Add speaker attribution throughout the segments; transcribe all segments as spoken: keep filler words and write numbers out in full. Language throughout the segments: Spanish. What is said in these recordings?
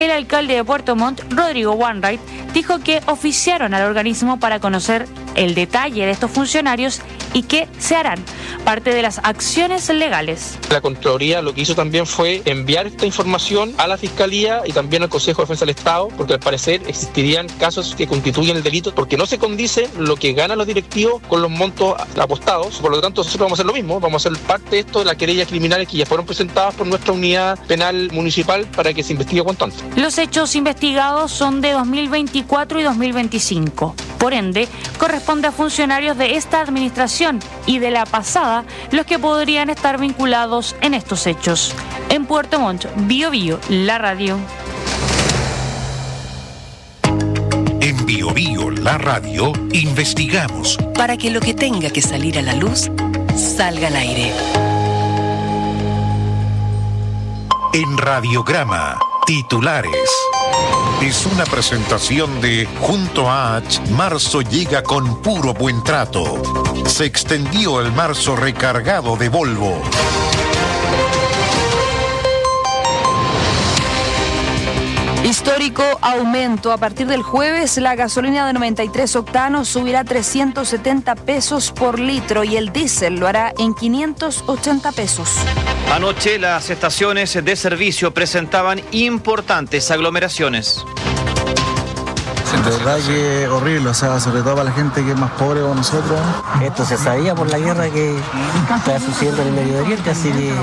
Speaker 1: El alcalde de Puerto Montt, Rodrigo Wainwright, dijo que oficiaron al organismo para conocer el detalle de estos funcionarios y que se harán parte de las acciones legales.
Speaker 2: La Contraloría lo que hizo también fue enviar esta información a la Fiscalía y también al Consejo de Defensa del Estado, porque al parecer existirían casos que constituyen el delito, porque no se condice lo que ganan los directivos con los montos apostados. Por lo tanto, nosotros vamos a hacer lo mismo, vamos a ser parte de esto de las querellas criminales que ya fueron presentadas por nuestra unidad penal municipal para que se investigue cuanto antes.
Speaker 1: Los hechos investigados son de dos mil veinticuatro y dos mil veinticinco. Por ende, corresponde a funcionarios de esta administración y de la pasada los que podrían estar vinculados en estos hechos. En Puerto Montt, Bio Bio, la radio.
Speaker 3: En Bio Bio, la radio, investigamos
Speaker 4: para que lo que tenga que salir a la luz salga al aire.
Speaker 3: En Radiograma, titulares. Es una presentación de Junto a H, marzo llega con puro buen trato. Se extendió el marzo recargado de Volvo.
Speaker 5: Histórico aumento. A partir del jueves, la gasolina de noventa y tres octanos subirá trescientos setenta pesos por litro y el diésel lo hará en quinientos ochenta pesos.
Speaker 6: Anoche las estaciones de servicio presentaban importantes aglomeraciones.
Speaker 7: De verdad que horrible, o sea, sobre todo para la gente que es más pobre como nosotros.
Speaker 8: Esto se sabía por la guerra que está sucediendo en el Medio Oriente, así que...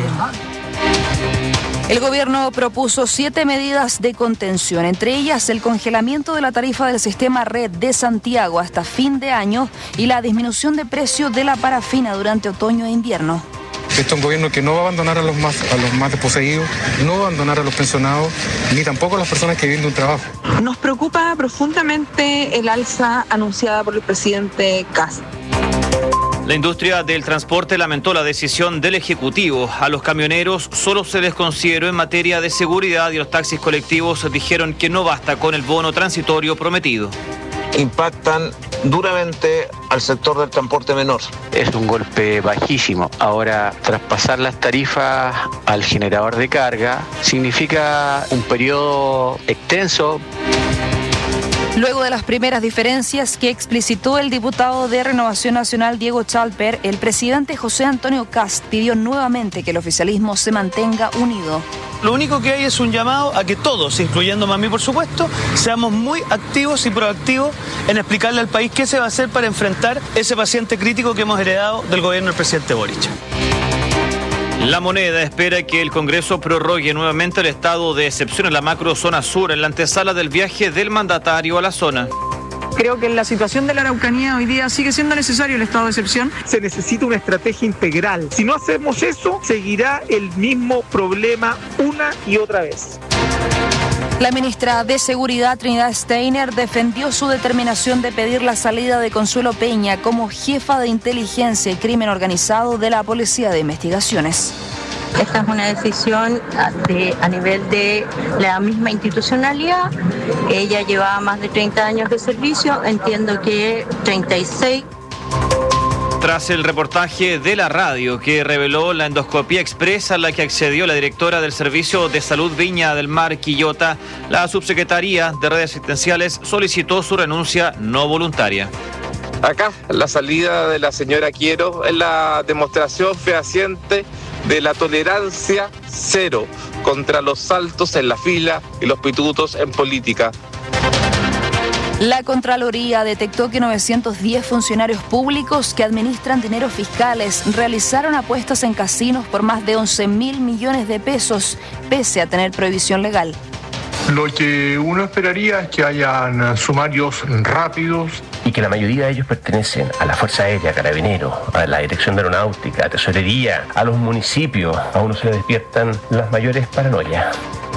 Speaker 5: El gobierno propuso siete medidas de contención, entre ellas el congelamiento de la tarifa del sistema Red de Santiago hasta fin de año y la disminución de precio de la parafina durante otoño e invierno.
Speaker 9: Este es un gobierno que no va a abandonar a los más, a los más desposeídos, no va a abandonar a los pensionados, ni tampoco a las personas que viven de un trabajo.
Speaker 10: Nos preocupa profundamente el alza anunciada por el presidente Kast.
Speaker 6: La industria del transporte lamentó la decisión del Ejecutivo. A los camioneros solo se les consideró en materia de seguridad y los taxis colectivos dijeron que no basta con el bono transitorio prometido.
Speaker 11: Impactan duramente al sector del transporte menor.
Speaker 12: Es un golpe bajísimo. Ahora, traspasar las tarifas al generador de carga significa un periodo extenso.
Speaker 5: Luego de las primeras diferencias que explicitó el diputado de Renovación Nacional Diego Chalper, el presidente José Antonio Kast pidió nuevamente que el oficialismo se mantenga unido.
Speaker 13: Lo único que hay es un llamado a que todos, incluyéndome a mí por supuesto, seamos muy activos y proactivos en explicarle al país qué se va a hacer para enfrentar ese paciente crítico que hemos heredado del gobierno del presidente Boric.
Speaker 6: La Moneda espera que el Congreso prorrogue nuevamente el estado de excepción en la macrozona sur en la antesala del viaje del mandatario a la zona.
Speaker 14: Creo que en la situación de la Araucanía hoy día sigue siendo necesario el estado de excepción.
Speaker 15: Se necesita una estrategia integral. Si no hacemos eso, seguirá el mismo problema una y otra vez.
Speaker 5: La ministra de Seguridad, Trinidad Steiner, defendió su determinación de pedir la salida de Consuelo Peña como jefa de inteligencia y crimen organizado de la Policía de Investigaciones.
Speaker 16: Esta es una decisión de, a nivel de la misma institucionalidad. Ella llevaba más de treinta años de servicio, entiendo que treinta y seis.
Speaker 6: Tras el reportaje de la radio que reveló la endoscopía expresa a la que accedió la directora del Servicio de Salud Viña del Mar, Quillota, la subsecretaría de redes asistenciales solicitó su renuncia no voluntaria.
Speaker 11: Acá, la salida de la señora Quiero es la demostración fehaciente de la tolerancia cero contra los saltos en la fila y los pitutos en política.
Speaker 5: La Contraloría detectó que novecientos diez funcionarios públicos que administran dineros fiscales realizaron apuestas en casinos por más de once mil millones de pesos, pese a tener prohibición legal.
Speaker 17: Lo que uno esperaría es que hayan sumarios rápidos.
Speaker 18: Y que la mayoría de ellos pertenecen a la Fuerza Aérea, Carabineros, a la Dirección de Aeronáutica, a Tesorería, a los municipios. A uno se le despiertan las mayores paranoias.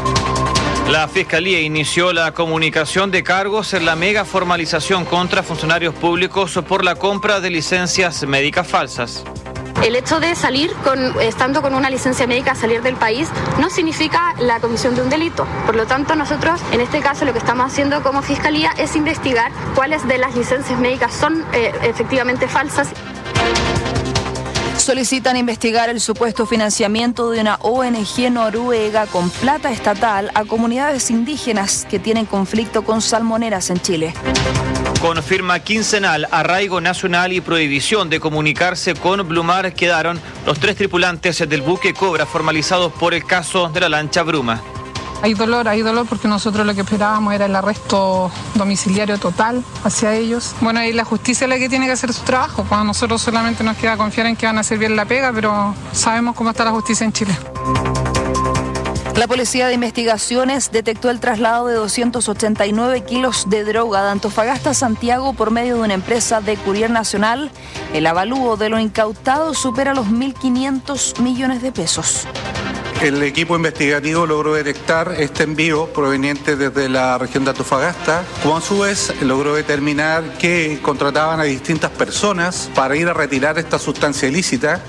Speaker 6: La Fiscalía inició la comunicación de cargos en la mega formalización contra funcionarios públicos por la compra de licencias médicas falsas.
Speaker 19: El hecho de salir, con, estando con una licencia médica, salir del país, no significa la comisión de un delito. Por lo tanto, nosotros, en este caso, lo que estamos haciendo como Fiscalía es investigar cuáles de las licencias médicas son eh, efectivamente falsas.
Speaker 5: Solicitan investigar el supuesto financiamiento de una O N G noruega con plata estatal a comunidades indígenas que tienen conflicto con salmoneras en Chile.
Speaker 6: Con firma quincenal, arraigo nacional y prohibición de comunicarse con Blumar quedaron los tres tripulantes del buque Cobra formalizados por el caso de la lancha Bruma.
Speaker 14: Hay dolor, hay dolor porque nosotros lo que esperábamos era el arresto domiciliario total hacia ellos. Bueno, y la justicia es la que tiene que hacer su trabajo. Pues a nosotros solamente nos queda confiar en que van a hacer bien la pega, pero sabemos cómo está la justicia en Chile.
Speaker 5: La Policía de Investigaciones detectó el traslado de doscientos ochenta y nueve kilos de droga de Antofagasta a Santiago por medio de una empresa de Courier Nacional. El avalúo de lo incautado supera los mil quinientos millones de pesos.
Speaker 20: El equipo investigativo logró detectar este envío proveniente desde la región de Antofagasta, como a su vez logró determinar que contrataban a distintas personas para ir a retirar esta sustancia ilícita.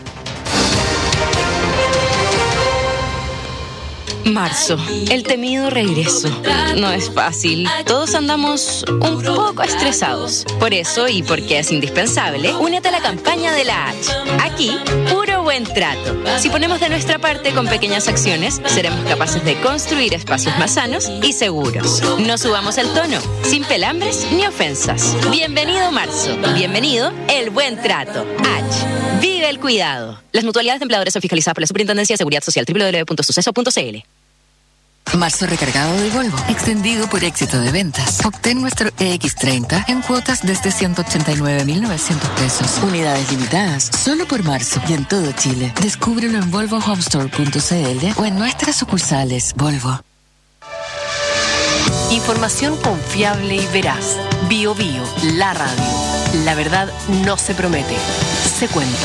Speaker 21: Marzo, el temido regreso. No es fácil. Todos andamos un poco estresados. Por eso, y porque es indispensable, únete a la campaña de la H. Aquí, puro buen trato. Si ponemos de nuestra parte con pequeñas acciones, seremos capaces de construir espacios más sanos y seguros. No subamos el tono, sin pelambres ni ofensas. Bienvenido marzo. Bienvenido el buen trato. H. Vive el cuidado. Las mutualidades de empleadores son fiscalizadas por la Superintendencia de Seguridad Social. doble u doble u doble u punto suceso punto c l.
Speaker 4: Marzo recargado del Volvo, extendido por éxito de ventas. Obtén nuestro E X treinta en cuotas desde ciento ochenta y nueve mil novecientos pesos. Unidades limitadas, solo por marzo y en todo Chile. Descúbrelo en volvo home store punto c l o en nuestras sucursales Volvo.
Speaker 22: Información confiable y veraz. Bio Bio, la radio. La verdad no se promete, se cuenta.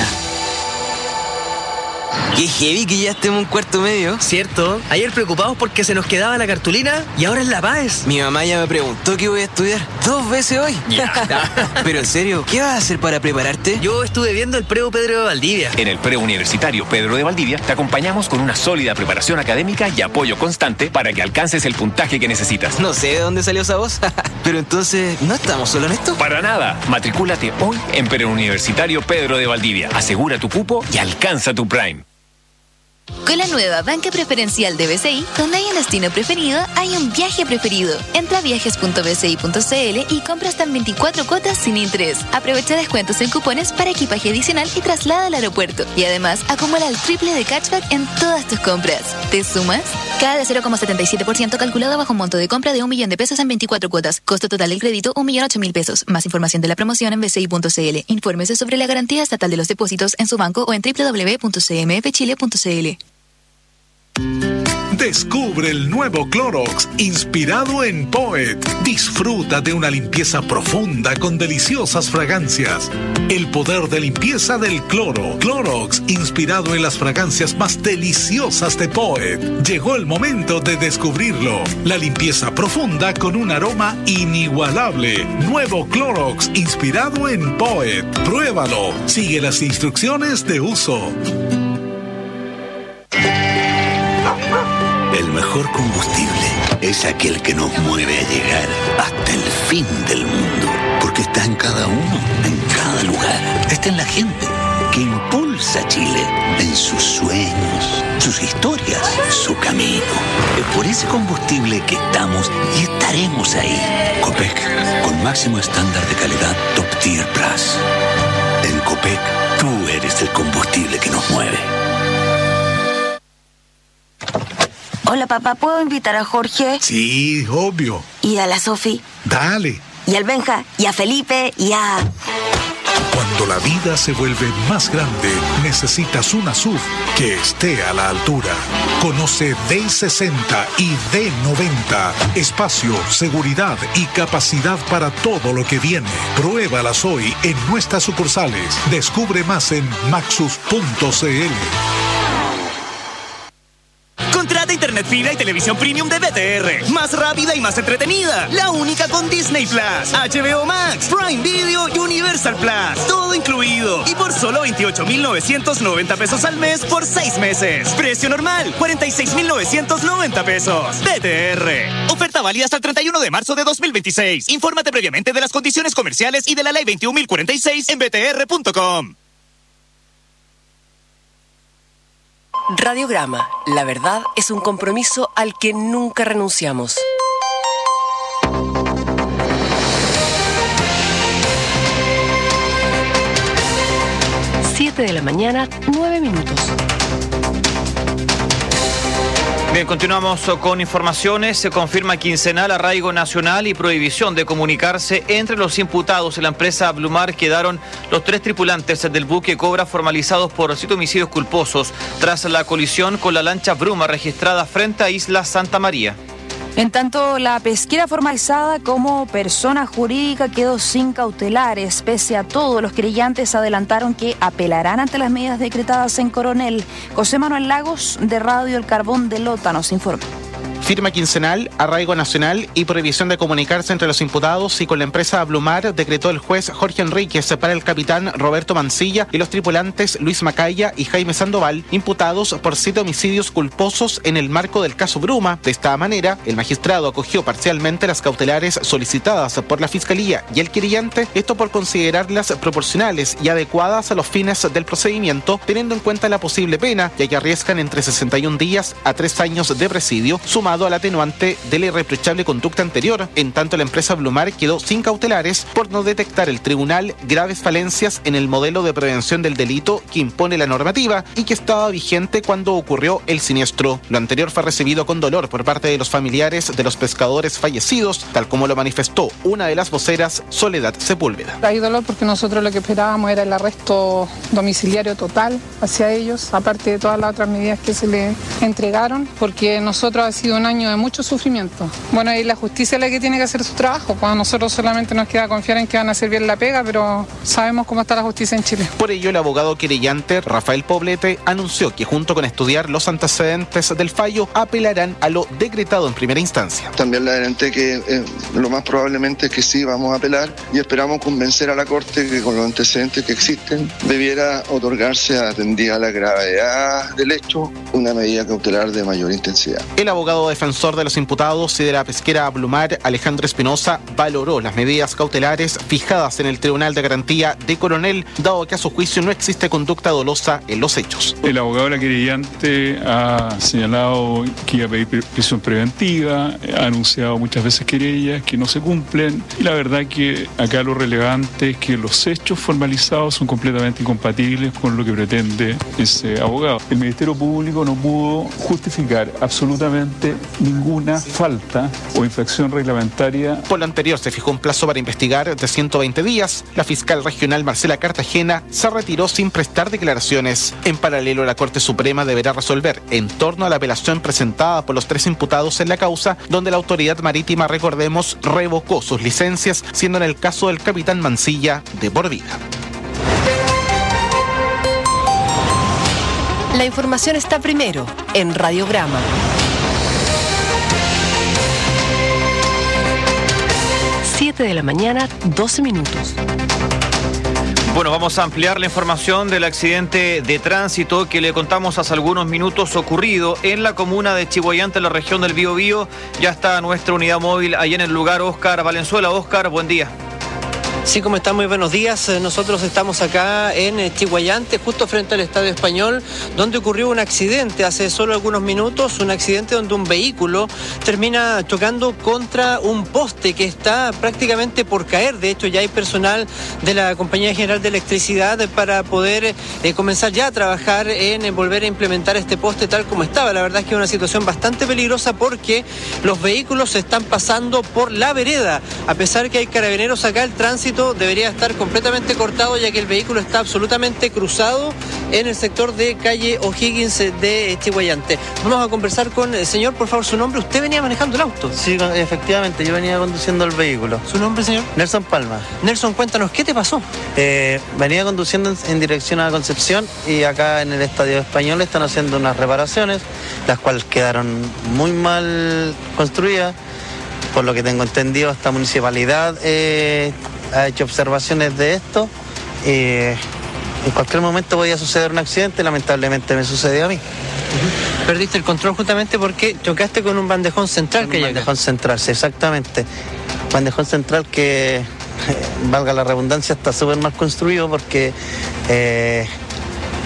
Speaker 23: Qué heavy que ya estemos en cuarto medio.
Speaker 24: Cierto, ayer preocupados porque se nos quedaba la cartulina y ahora es La Paz.
Speaker 23: Mi mamá ya me preguntó qué voy a estudiar dos veces hoy. Yeah. Pero en serio, ¿qué vas a hacer para prepararte?
Speaker 24: Yo estuve viendo el Preu Pedro de Valdivia.
Speaker 25: En el Preu Universitario Pedro de Valdivia te acompañamos con una sólida preparación académica y apoyo constante para que alcances el puntaje que necesitas.
Speaker 23: No sé de dónde salió esa voz. Pero entonces, ¿no estamos solo en esto?
Speaker 25: Para nada. Matricúlate hoy en Preu Universitario Pedro de Valdivia. Asegura tu cupo y alcanza tu Prime.
Speaker 26: Con la nueva banca preferencial de B C I, donde hay un destino preferido, hay un viaje preferido. Entra a viajes punto b c i punto c l y compra hasta en veinticuatro cuotas sin interés. Aprovecha descuentos en cupones para equipaje adicional y traslada al aeropuerto. Y además, acumula el triple de cashback en todas tus compras. ¿Te sumas? Cada de cero coma setenta y siete por ciento calculado bajo un monto de compra de un millón de pesos en veinticuatro cuotas. Costo total del crédito, un millón ocho mil pesos. Más información de la promoción en b c i punto c l. Infórmese sobre la garantía estatal de los depósitos en su banco o en doble u doble u doble u punto c m f chile punto c l.
Speaker 27: Descubre el nuevo Clorox inspirado en Poet. Disfruta de una limpieza profunda con deliciosas fragancias. El poder de limpieza del cloro. Clorox inspirado en las fragancias más deliciosas de Poet. Llegó el momento de descubrirlo. La limpieza profunda con un aroma inigualable. Nuevo Clorox inspirado en Poet. Pruébalo. Sigue las instrucciones de uso.
Speaker 28: El mejor combustible es aquel que nos mueve a llegar hasta el fin del mundo, porque está en cada uno, en cada lugar. Está en la gente que impulsa a Chile, en sus sueños, sus historias, su camino. Es por ese combustible que estamos y estaremos ahí. Copec, con máximo estándar de calidad Top Tier Plus. En Copec, tú eres el combustible que nos mueve.
Speaker 29: Hola, papá, ¿puedo invitar a Jorge?
Speaker 27: Sí, obvio.
Speaker 29: ¿Y a la Sofi?
Speaker 27: Dale.
Speaker 29: ¿Y al Benja? ¿Y a Felipe? ¿Y a...?
Speaker 27: Cuando la vida se vuelve más grande, necesitas una S U V que esté a la altura. Conoce D sesenta y D noventa. Espacio, seguridad y capacidad para todo lo que viene. Pruébalas hoy en nuestras sucursales. Descubre más en maxus punto c l.
Speaker 30: Contrata internet fibra y televisión premium de B T R. Más rápida y más entretenida. La única con Disney Plus, H B O Max, Prime Video y Universal Plus. Todo incluido. Y por solo veintiocho mil novecientos noventa pesos al mes por seis meses. Precio normal, cuarenta y seis mil novecientos noventa pesos. B T R. Oferta válida hasta el treinta y uno de marzo de dos mil veintiséis. Infórmate previamente de las condiciones comerciales y de la ley veintiún mil cuarenta y seis en b t r punto com.
Speaker 22: Radiograma. La verdad es un compromiso al que nunca renunciamos. siete de la mañana, nueve minutos.
Speaker 6: Bien, continuamos con informaciones. Se confirma quincenal arraigo nacional y prohibición de comunicarse entre los imputados en la empresa Blumar. Quedaron los tres tripulantes del buque Cobra formalizados por siete homicidios culposos tras la colisión con la lancha Bruma registrada frente a Isla Santa María.
Speaker 5: En tanto, la pesquera formalizada como persona jurídica quedó sin cautelares. Pese a todo, los querellantes adelantaron que apelarán ante las medidas decretadas en Coronel. José Manuel Lagos, de Radio El Carbón de Lota, nos informa.
Speaker 1: Firma quincenal, arraigo nacional y prohibición de comunicarse entre los imputados y con la empresa Blumar decretó el juez Jorge Enríquez para el capitán Roberto Mancilla y los tripulantes Luis Macaya y Jaime Sandoval, imputados por siete homicidios culposos en el marco del caso Bruma. De esta manera, el magistrado acogió parcialmente las cautelares solicitadas por la Fiscalía y el querellante, esto por considerarlas proporcionales y adecuadas a los fines del procedimiento, teniendo en cuenta la posible pena, ya que arriesgan entre sesenta y un días a tres años de presidio, sumado al atenuante de la irreprochable conducta anterior. En tanto, la empresa Blumar quedó sin cautelares por no detectar el tribunal graves falencias en el modelo de prevención del delito que impone la normativa y que estaba vigente cuando ocurrió el siniestro. Lo anterior fue recibido con dolor por parte de los familiares de los pescadores fallecidos, tal como lo manifestó una de las voceras, Soledad Sepúlveda.
Speaker 14: Hay dolor porque nosotros lo que esperábamos era el arresto domiciliario total hacia ellos, aparte de todas las otras medidas que se le entregaron, porque nosotros ha sido un año de mucho sufrimiento. Bueno, y la justicia es la que tiene que hacer su trabajo. Cuando nosotros solamente nos queda confiar en que van a hacer bien la pega, pero sabemos cómo está la justicia en Chile.
Speaker 1: Por ello, el abogado querellante Rafael Poblete anunció que junto con estudiar los antecedentes del fallo, apelarán a lo decretado en primera instancia.
Speaker 2: También le adelanté que eh, lo más probablemente es que sí vamos a apelar y esperamos convencer a la Corte que con los antecedentes que existen debiera otorgarse, atendida la gravedad del hecho, una medida cautelar de mayor intensidad.
Speaker 1: El abogado defensor de los imputados y de la pesquera Blumar, Alejandro Espinosa, valoró las medidas cautelares fijadas en el Tribunal de Garantía de Coronel, dado que a su juicio no existe conducta dolosa en los hechos.
Speaker 3: El abogado de la querellante ha señalado que iba a pedir prisión preventiva, ha anunciado muchas veces querellas que no se cumplen, y la verdad que acá lo relevante es que los hechos formalizados son completamente incompatibles con lo que pretende ese abogado. El Ministerio Público no pudo justificar absolutamente ninguna falta o infracción reglamentaria.
Speaker 1: Por lo anterior, se fijó un plazo para investigar de ciento veinte días. La fiscal regional Marcela Cartagena se retiró sin prestar declaraciones. En paralelo, la Corte Suprema deberá resolver en torno a la apelación presentada por los tres imputados en la causa, donde la autoridad marítima, recordemos, revocó sus licencias, siendo en el caso del capitán Mancilla de por vida.
Speaker 22: La información está primero en Radiograma. siete de la mañana, doce minutos.
Speaker 6: Bueno, vamos a ampliar la información del accidente de tránsito que le contamos hace algunos minutos ocurrido en la comuna de Chiguayante, en la región del Biobío. Ya está nuestra unidad móvil ahí en el lugar, Óscar Valenzuela. Óscar, buen día.
Speaker 7: Sí, ¿cómo están? Muy buenos días. Nosotros estamos acá en Chiguayante, justo frente al Estadio Español, donde ocurrió un accidente hace solo algunos minutos, un accidente donde un vehículo termina chocando contra un poste que está prácticamente por caer. De hecho, ya hay personal de la Compañía General de Electricidad para poder eh, comenzar ya a trabajar en eh, volver a implementar este poste tal como estaba. La verdad es que es una situación bastante peligrosa porque los vehículos se están pasando por la vereda. A pesar que hay carabineros acá, el tránsito debería estar completamente cortado, ya que el vehículo está absolutamente cruzado en el sector de calle O'Higgins de Chiguayante. Vamos a conversar con el señor, por favor, su nombre. ¿Usted venía manejando el auto?
Speaker 8: Sí, efectivamente, yo venía conduciendo el vehículo.
Speaker 7: ¿Su nombre, señor?
Speaker 8: Nelson Palma.
Speaker 7: Nelson, cuéntanos, ¿qué te pasó?
Speaker 8: Eh, venía conduciendo en, en dirección a Concepción y acá en el Estadio Español están haciendo unas reparaciones, las cuales quedaron muy mal construidas. Por lo que tengo entendido, esta municipalidad eh, ha hecho observaciones de esto. Eh, en cualquier momento podía suceder un accidente, lamentablemente me sucedió a mí.
Speaker 7: Uh-huh. Perdiste el control justamente porque chocaste con un bandejón central.
Speaker 8: Con
Speaker 7: que
Speaker 8: un
Speaker 7: llega.
Speaker 8: bandejón central, sí, exactamente. Bandejón central que, eh, valga la redundancia, está súper mal construido porque eh,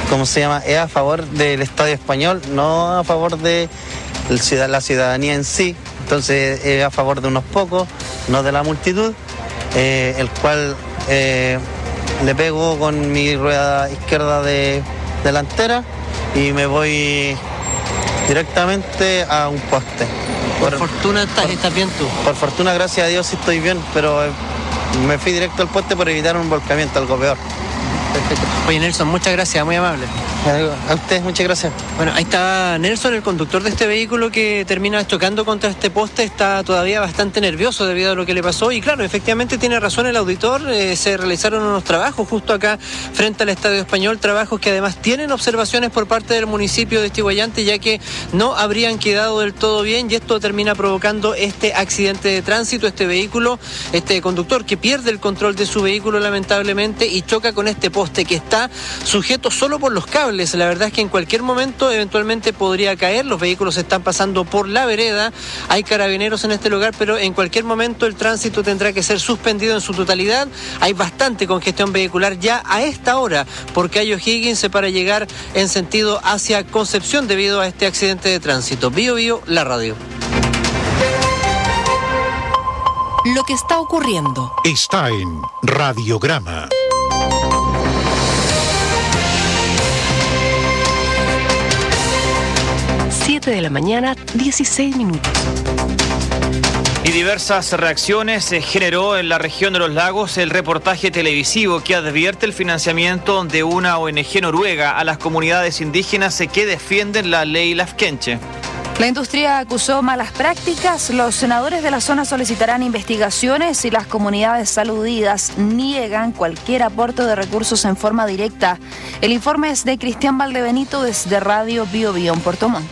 Speaker 8: ¿cómo se llama? Es a favor del Estadio Español, no a favor de la ciudadanía en sí. Entonces es a favor de unos pocos, no de la multitud, eh, el cual eh, le pego con mi rueda izquierda de delantera y me voy directamente a un poste.
Speaker 7: Por, por fortuna estás, por, estás bien tú.
Speaker 8: Por fortuna, gracias a Dios, sí estoy bien, pero eh, me fui directo al poste por evitar un volcamiento, algo peor.
Speaker 7: Perfecto. Oye, Nelson, muchas gracias, muy amable.
Speaker 8: A ustedes, muchas gracias.
Speaker 7: Bueno, ahí está Nelson, el conductor de este vehículo que termina chocando contra este poste. Está todavía bastante nervioso debido a lo que le pasó. Y claro, efectivamente tiene razón el auditor. Eh, se realizaron unos trabajos justo acá frente al Estadio Español. Trabajos que además tienen observaciones por parte del municipio de Estihuayante, ya que no habrían quedado del todo bien. Y esto termina provocando este accidente de tránsito. Este vehículo, este conductor que pierde el control de su vehículo lamentablemente y choca con este poste que está sujeto solo por los cables. La verdad es que en cualquier momento eventualmente podría caer. Los vehículos están pasando por la vereda, hay carabineros en este lugar, pero en cualquier momento el tránsito tendrá que ser suspendido en su totalidad. Hay bastante congestión vehicular ya a esta hora por calle O'Higgins para llegar en sentido hacia Concepción debido a este accidente de tránsito. Bio Bio, la radio.
Speaker 22: Lo que está ocurriendo
Speaker 27: está en Radiograma.
Speaker 22: siete de la mañana, dieciséis minutos.
Speaker 6: Y diversas reacciones se generó en la región de los lagos el reportaje televisivo que advierte el financiamiento de una O N G noruega a las comunidades indígenas que defienden la ley Lafkenche.
Speaker 5: La industria acusó malas prácticas, los senadores de la zona solicitarán investigaciones y las comunidades aludidas niegan cualquier aporte de recursos en forma directa. El informe es de Cristian Valdebenito desde Radio Bio Bio en Puerto Montt.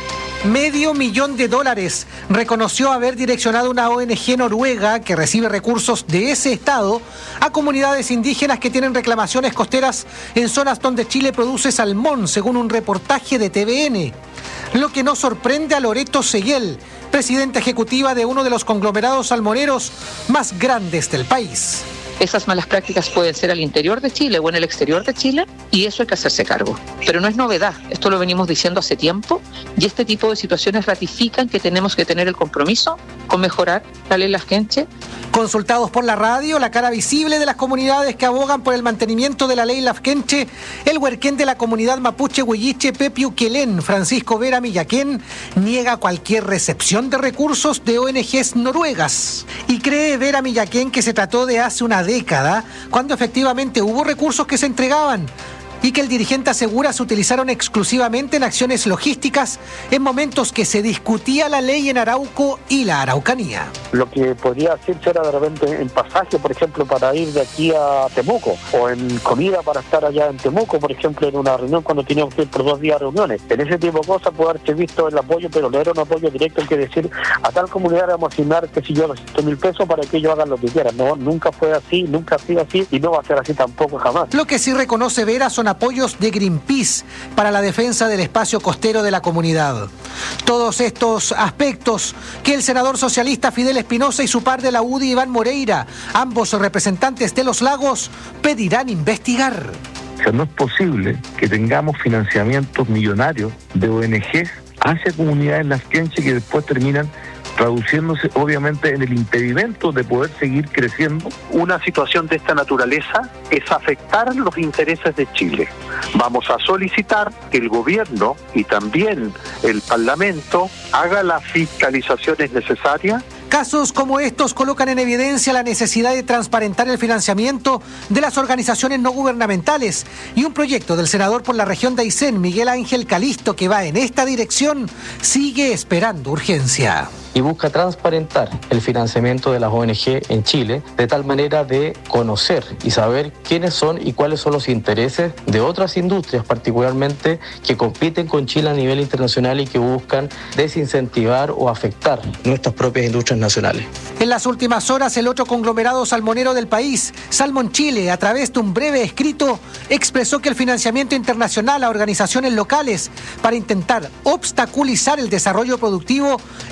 Speaker 9: Medio millón de dólares reconoció haber direccionado una O N G noruega que recibe recursos de ese estado a comunidades indígenas que tienen reclamaciones costeras en zonas donde Chile produce salmón, según un reportaje de T V N. Lo que no sorprende a Loreto Seguel, presidenta ejecutiva de uno de los conglomerados salmoneros más grandes del país.
Speaker 10: Esas malas prácticas pueden ser al interior de Chile o en el exterior de Chile y eso hay que hacerse cargo. Pero no es novedad, esto lo venimos diciendo hace tiempo y este tipo de situaciones ratifican que tenemos que tener el compromiso con mejorar la ley Lafkenche.
Speaker 9: Consultados por la radio, la cara visible de las comunidades que abogan por el mantenimiento de la ley Lafkenche, el huerquén de la comunidad mapuche Huilliche Pepiu Quelén, Francisco Vera Millaquén, niega cualquier recepción de recursos de O N Ges noruegas. Y cree Vera Millaquén que se trató de hace una década, cuando efectivamente hubo recursos que se entregaban, y que el dirigente asegura se utilizaron exclusivamente en acciones logísticas en momentos que se discutía la ley en Arauco y la Araucanía.
Speaker 11: Lo que podría hacerse era de repente en pasaje, por ejemplo, para ir de aquí a Temuco, o en comida para estar allá en Temuco, por ejemplo, en una reunión cuando teníamos que ir por dos días reuniones. En ese tipo de cosas puede haberse visto el apoyo, pero no era un apoyo directo, el que decir a tal comunidad vamos a asignar, qué sé yo, doscientos mil pesos para que ellos hagan lo que quieran. No, nunca fue así, nunca ha sido así y no va a ser así tampoco jamás.
Speaker 9: Lo que sí reconoce Vera son apoyos de Greenpeace para la defensa del espacio costero de la comunidad. Todos estos aspectos que el senador socialista Fidel Espinosa y su par de la U D I Iván Moreira, ambos representantes de los lagos, pedirán investigar.
Speaker 12: O sea, no es posible que tengamos financiamientos millonarios de O N Ges hacia comunidades lafkenche que después terminan traduciéndose obviamente en el impedimento de poder seguir creciendo.
Speaker 11: Una situación de esta naturaleza es afectar los intereses de Chile. Vamos a solicitar que el gobierno y también el Parlamento haga las fiscalizaciones necesarias.
Speaker 9: Casos como estos colocan en evidencia la necesidad de transparentar el financiamiento de las organizaciones no gubernamentales y un proyecto del senador por la región de Aysén, Miguel Ángel Calisto, que va en esta dirección, sigue esperando urgencia.
Speaker 13: Y busca transparentar el financiamiento de las O N G en Chile de tal manera de conocer y saber quiénes son y cuáles son los intereses de otras industrias, particularmente que compiten con Chile a nivel internacional y que buscan desincentivar o afectar nuestras propias industrias nacionales.
Speaker 9: En las últimas horas, el otro conglomerado salmonero del país, Salmon Chile, a través de un breve escrito, expresó que el financiamiento internacional a organizaciones locales para intentar obstaculizar el desarrollo productivo es un tema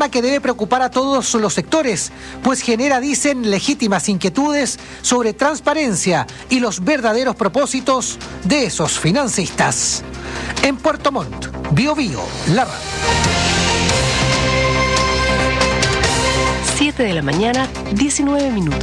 Speaker 9: tema que debe preocupar a todos los sectores, pues genera, dicen, legítimas inquietudes sobre transparencia y los verdaderos propósitos de esos financistas. En Puerto Montt, Bio Bio, la radio.
Speaker 22: siete de la mañana, diecinueve minutos.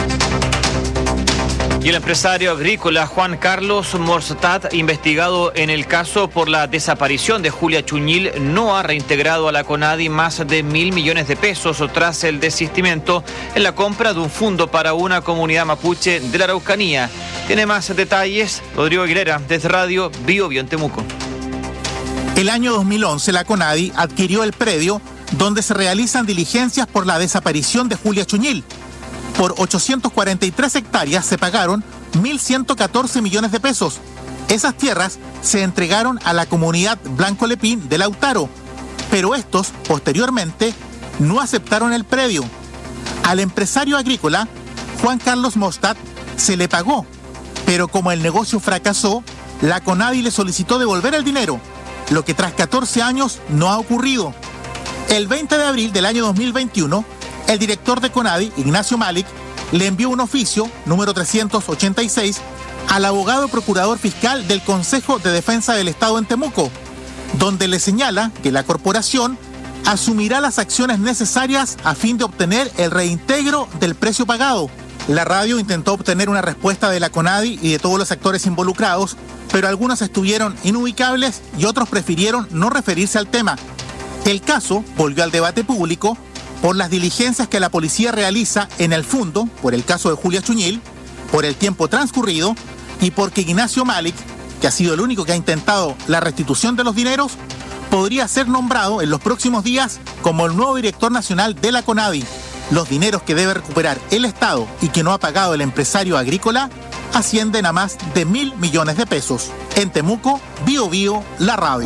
Speaker 6: Y el empresario agrícola Juan Carlos Morstat, investigado en el caso por la desaparición de Julia Chuñil, no ha reintegrado a la CONADI más de mil millones de pesos tras el desistimiento en la compra de un fondo para una comunidad mapuche de la Araucanía. Tiene más detalles Rodrigo Aguilera, desde Radio Bio Bio en Temuco.
Speaker 4: El año dos mil once la CONADI adquirió el predio donde se realizan diligencias por la desaparición de Julia Chuñil. Por ochocientas cuarenta y tres hectáreas se pagaron mil ciento catorce millones de pesos. Esas tierras se entregaron a la comunidad Blanco Lepín de Lautaro, pero estos, posteriormente, no aceptaron el predio. Al empresario agrícola, Juan Carlos Morstat, se le pagó, pero como el negocio fracasó, la CONADI le solicitó devolver el dinero, lo que tras catorce años no ha ocurrido. El veinte de abril del año dos mil veintiuno, el director de CONADI, Ignacio Malik, le envió un oficio, número trescientos ochenta y seis, al abogado procurador fiscal del Consejo de Defensa del Estado en Temuco, donde le señala que la corporación asumirá las acciones necesarias a fin de obtener el reintegro del precio pagado. La radio intentó obtener una respuesta de la CONADI y de todos los actores involucrados, pero algunos estuvieron inubicables y otros prefirieron no referirse al tema. El caso volvió al debate público por las diligencias que la policía realiza en el fondo, por el caso de Julia Chuñil, por el tiempo transcurrido y porque Ignacio Malik, que ha sido el único que ha intentado la restitución de los dineros, podría ser nombrado en los próximos días como el nuevo director nacional de la CONADI. Los dineros que debe recuperar el Estado y que no ha pagado el empresario agrícola ascienden a más de mil millones de pesos. En Temuco, Bio Bio, la radio.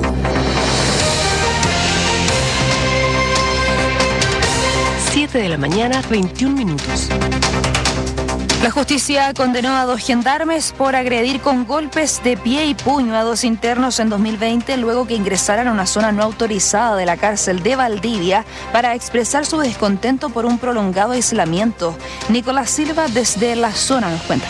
Speaker 22: siete de la mañana, veintiún minutos.
Speaker 5: La justicia condenó a dos gendarmes por agredir con golpes de pie y puño a dos internos en dos mil veinte, luego que ingresaran a una zona no autorizada de la cárcel de Valdivia para expresar su descontento por un prolongado aislamiento. Nicolás Silva, desde la zona, nos cuenta.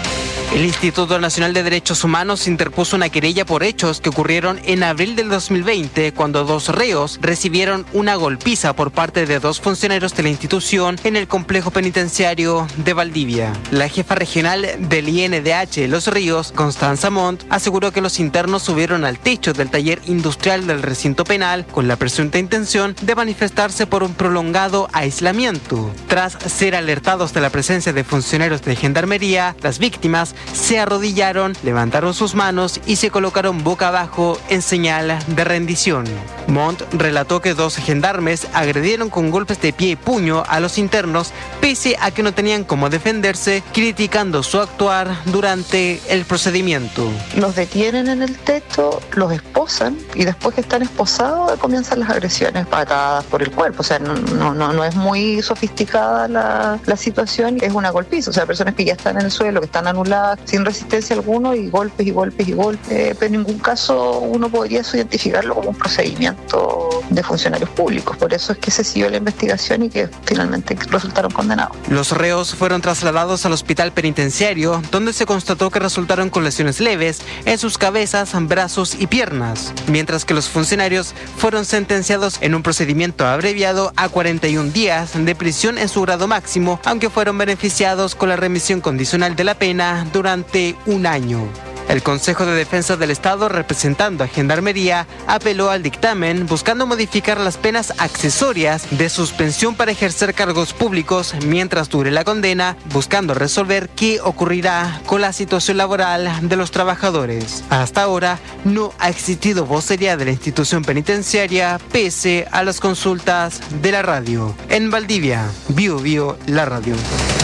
Speaker 15: El Instituto Nacional de Derechos Humanos interpuso una querella por hechos que ocurrieron en abril del dos mil veinte, cuando dos reos recibieron una golpiza por parte de dos funcionarios de la institución en el complejo penitenciario de Valdivia. La jefa regional del I N D H Los Ríos, Constanza Montt, aseguró que los internos subieron al techo del taller industrial del recinto penal con la presunta intención de manifestarse por un prolongado aislamiento. Tras ser alertados de la presencia de funcionarios de gendarmería, las víctimas se arrodillaron, levantaron sus manos y se colocaron boca abajo en señal de rendición. Montt relató que dos gendarmes agredieron con golpes de pie y puño a los internos, pese a que no tenían cómo defenderse, criticando su actuar durante el procedimiento.
Speaker 10: Los detienen en el techo, los esposan y después que están esposados comienzan las agresiones, patadas por el cuerpo. O sea, no, no, no, no es muy sofisticada la, la situación, es una golpiza. O sea, personas que ya están en el suelo, que están anuladas, sin resistencia alguna, y golpes y golpes y golpes, pero en ningún caso uno podría eso identificarlo como un procedimiento de funcionarios públicos. Por eso es que se siguió la investigación y que finalmente resultaron condenados.
Speaker 15: Los reos fueron trasladados al hospital penitenciario, donde se constató que resultaron con lesiones leves en sus cabezas, brazos y piernas, mientras que los funcionarios fueron sentenciados en un procedimiento abreviado a cuarenta y un días de prisión en su grado máximo, aunque fueron beneficiados con la remisión condicional de la pena durante un año. El Consejo de Defensa del Estado, representando a Gendarmería, apeló al dictamen buscando modificar las penas accesorias de suspensión para ejercer cargos públicos mientras dure la condena, buscando resolver qué ocurrirá con la situación laboral de los trabajadores. Hasta ahora no ha existido vocería de la institución penitenciaria pese a las consultas de la radio. En Valdivia, Bio Bio, la radio.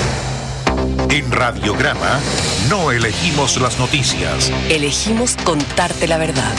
Speaker 27: En Radiograma no elegimos las noticias.
Speaker 22: Elegimos contarte la verdad.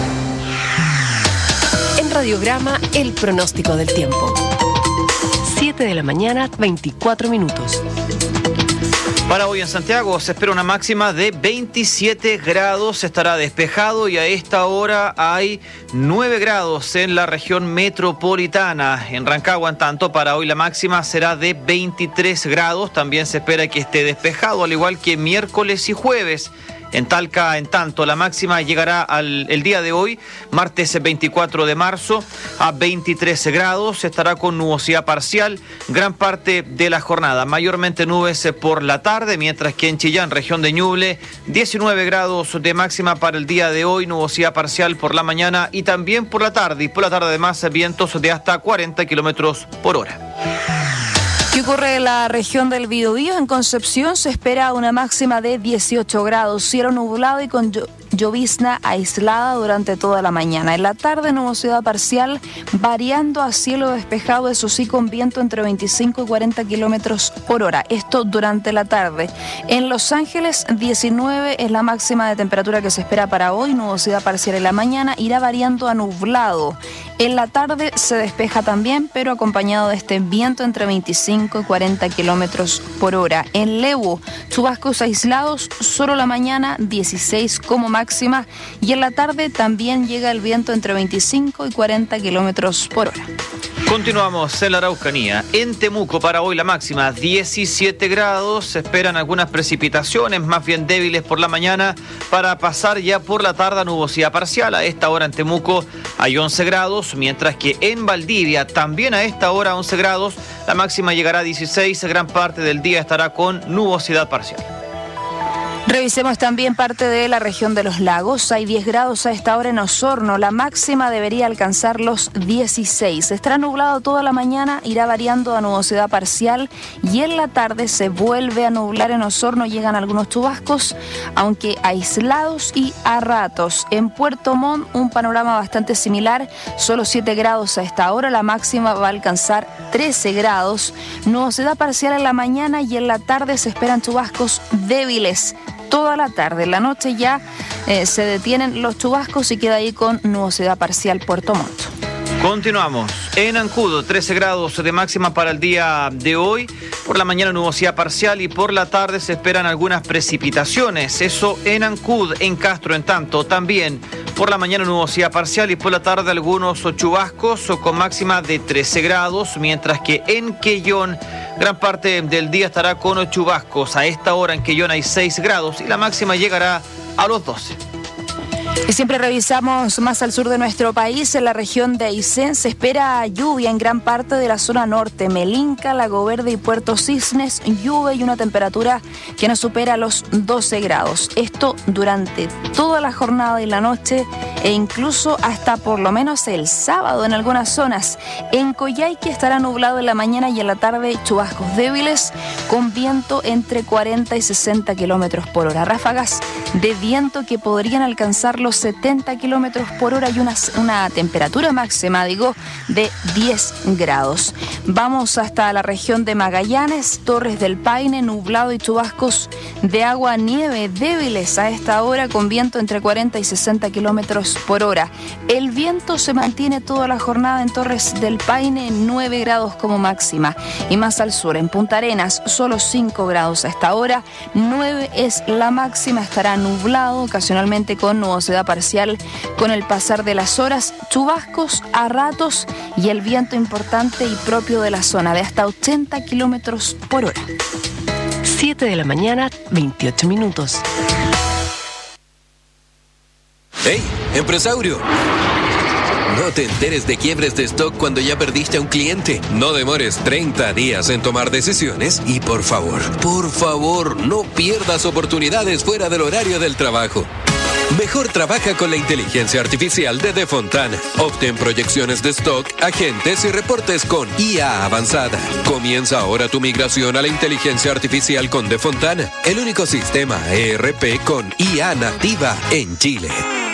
Speaker 22: En Radiograma, el pronóstico del tiempo. siete de la mañana, veinticuatro minutos.
Speaker 6: Para hoy en Santiago se espera una máxima de veintisiete grados, estará despejado y a esta hora hay nueve grados en la región metropolitana. En Rancagua, en tanto, para hoy la máxima será de veintitrés grados, también se espera que esté despejado, al igual que miércoles y jueves. En Talca, en tanto, la máxima llegará al el día de hoy, martes veinticuatro de marzo, a veintitrés grados. Estará con nubosidad parcial gran parte de la jornada. Mayormente nubes por la tarde, mientras que en Chillán, región de Ñuble, diecinueve grados de máxima para el día de hoy, nubosidad parcial por la mañana y también por la tarde. Y por la tarde además vientos de hasta cuarenta kilómetros por hora.
Speaker 5: ¿Qué ocurre en la región del Biobío? En Concepción se espera una máxima de dieciocho grados, cielo nublado y con llovizna aislada durante toda la mañana. En la tarde, nubosidad parcial, variando a cielo despejado, eso sí, con viento entre veinticinco y cuarenta kilómetros por hora. Esto durante la tarde. En Los Ángeles, diecinueve es la máxima de temperatura que se espera para hoy, nubosidad parcial en la mañana, irá variando a nublado. En la tarde se despeja también, pero acompañado de este viento entre veinticinco y cuarenta kilómetros por hora. En Lebu, chubascos aislados, solo la mañana, dieciséis como máxima, y en la tarde también llega el viento entre veinticinco y cuarenta kilómetros por hora.
Speaker 6: Continuamos en la Araucanía. En Temuco para hoy la máxima diecisiete grados. Se esperan algunas precipitaciones más bien débiles por la mañana para pasar ya por la tarde a nubosidad parcial. A esta hora en Temuco hay once grados, mientras que en Valdivia también a esta hora once grados. La máxima llegará a dieciséis. Gran parte del día estará con nubosidad parcial.
Speaker 5: Revisemos también parte de la región de los lagos. Hay diez grados a esta hora en Osorno. La máxima debería alcanzar los dieciséis. Estará nublado toda la mañana, irá variando a nubosidad parcial y en la tarde se vuelve a nublar en Osorno. Llegan algunos chubascos, aunque aislados y a ratos. En Puerto Montt, un panorama bastante similar. Solo siete grados a esta hora. La máxima va a alcanzar trece grados. Nubosidad parcial en la mañana y en la tarde se esperan chubascos débiles. Toda la tarde, en la noche ya eh, se detienen los chubascos y queda ahí con nubosidad parcial Puerto Montt.
Speaker 6: Continuamos. En Ancudo, trece grados de máxima para el día de hoy. Por la mañana nubosidad parcial y por la tarde se esperan algunas precipitaciones. Eso en Ancud. En Castro, en tanto, también por la mañana nubosidad parcial y por la tarde algunos chubascos con máxima de trece grados, mientras que en Quellón gran parte del día estará con chubascos. A esta hora en Quellón hay seis grados y la máxima llegará a los doce.
Speaker 5: Y siempre revisamos más al sur de nuestro país, en la región de Aysén se espera lluvia en gran parte de la zona norte, Melinca, Lago Verde y Puerto Cisnes, lluvia y una temperatura que no supera los doce grados. Esto durante toda la jornada y la noche e incluso hasta por lo menos el sábado en algunas zonas. En Coyhaique estará nublado en la mañana y en la tarde chubascos débiles con viento entre cuarenta y sesenta kilómetros por hora. Ráfagas de viento que podrían alcanzar los setenta kilómetros por hora y una, una temperatura máxima, digo, de diez grados. Vamos hasta la región de Magallanes, Torres del Paine, nublado y chubascos de agua nieve débiles a esta hora con viento entre cuarenta y sesenta kilómetros por hora. El viento se mantiene toda la jornada en Torres del Paine, nueve grados como máxima. Y más al sur, en Punta Arenas, solo cinco grados a esta hora, nueve es la máxima, estará nublado, ocasionalmente con nubosidad parcial con el pasar de las horas, chubascos a ratos y el viento importante y propio de la zona de hasta ochenta kilómetros por hora.
Speaker 22: siete de la mañana, veintiocho minutos.
Speaker 16: ¡Hey, empresario! No te enteres de quiebres de stock cuando ya perdiste a un cliente. No demores treinta días en tomar decisiones y por favor, por favor, no pierdas oportunidades fuera del horario del trabajo. Mejor trabaja con la inteligencia artificial de Defontana. Obtén proyecciones de stock, agentes y reportes con I A avanzada. Comienza ahora tu migración a la inteligencia artificial con Defontana, el único sistema E R P con I A nativa en Chile.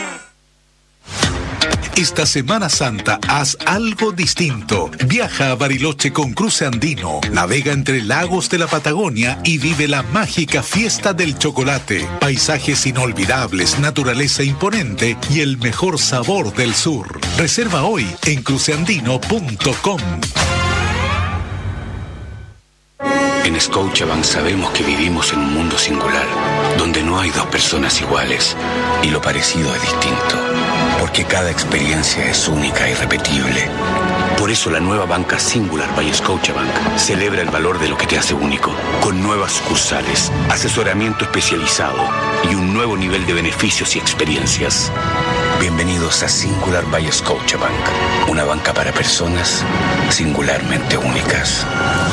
Speaker 27: Esta Semana Santa haz algo distinto. Viaja a Bariloche con Cruce Andino, navega entre lagos de la Patagonia y vive la mágica fiesta del chocolate. Paisajes inolvidables, naturaleza imponente y el mejor sabor del sur. Reserva hoy en cruceandino punto com.
Speaker 17: En Scotiabank sabemos que vivimos en un mundo singular, donde no hay dos personas iguales y lo parecido es distinto, porque cada experiencia es única e irrepetible. Por eso la nueva banca Singular by Scotiabank celebra el valor de lo que te hace único, con nuevas sucursales, asesoramiento especializado y un nuevo nivel de beneficios y experiencias. Bienvenidos a Singular by Scotiabank, una banca para personas singularmente únicas.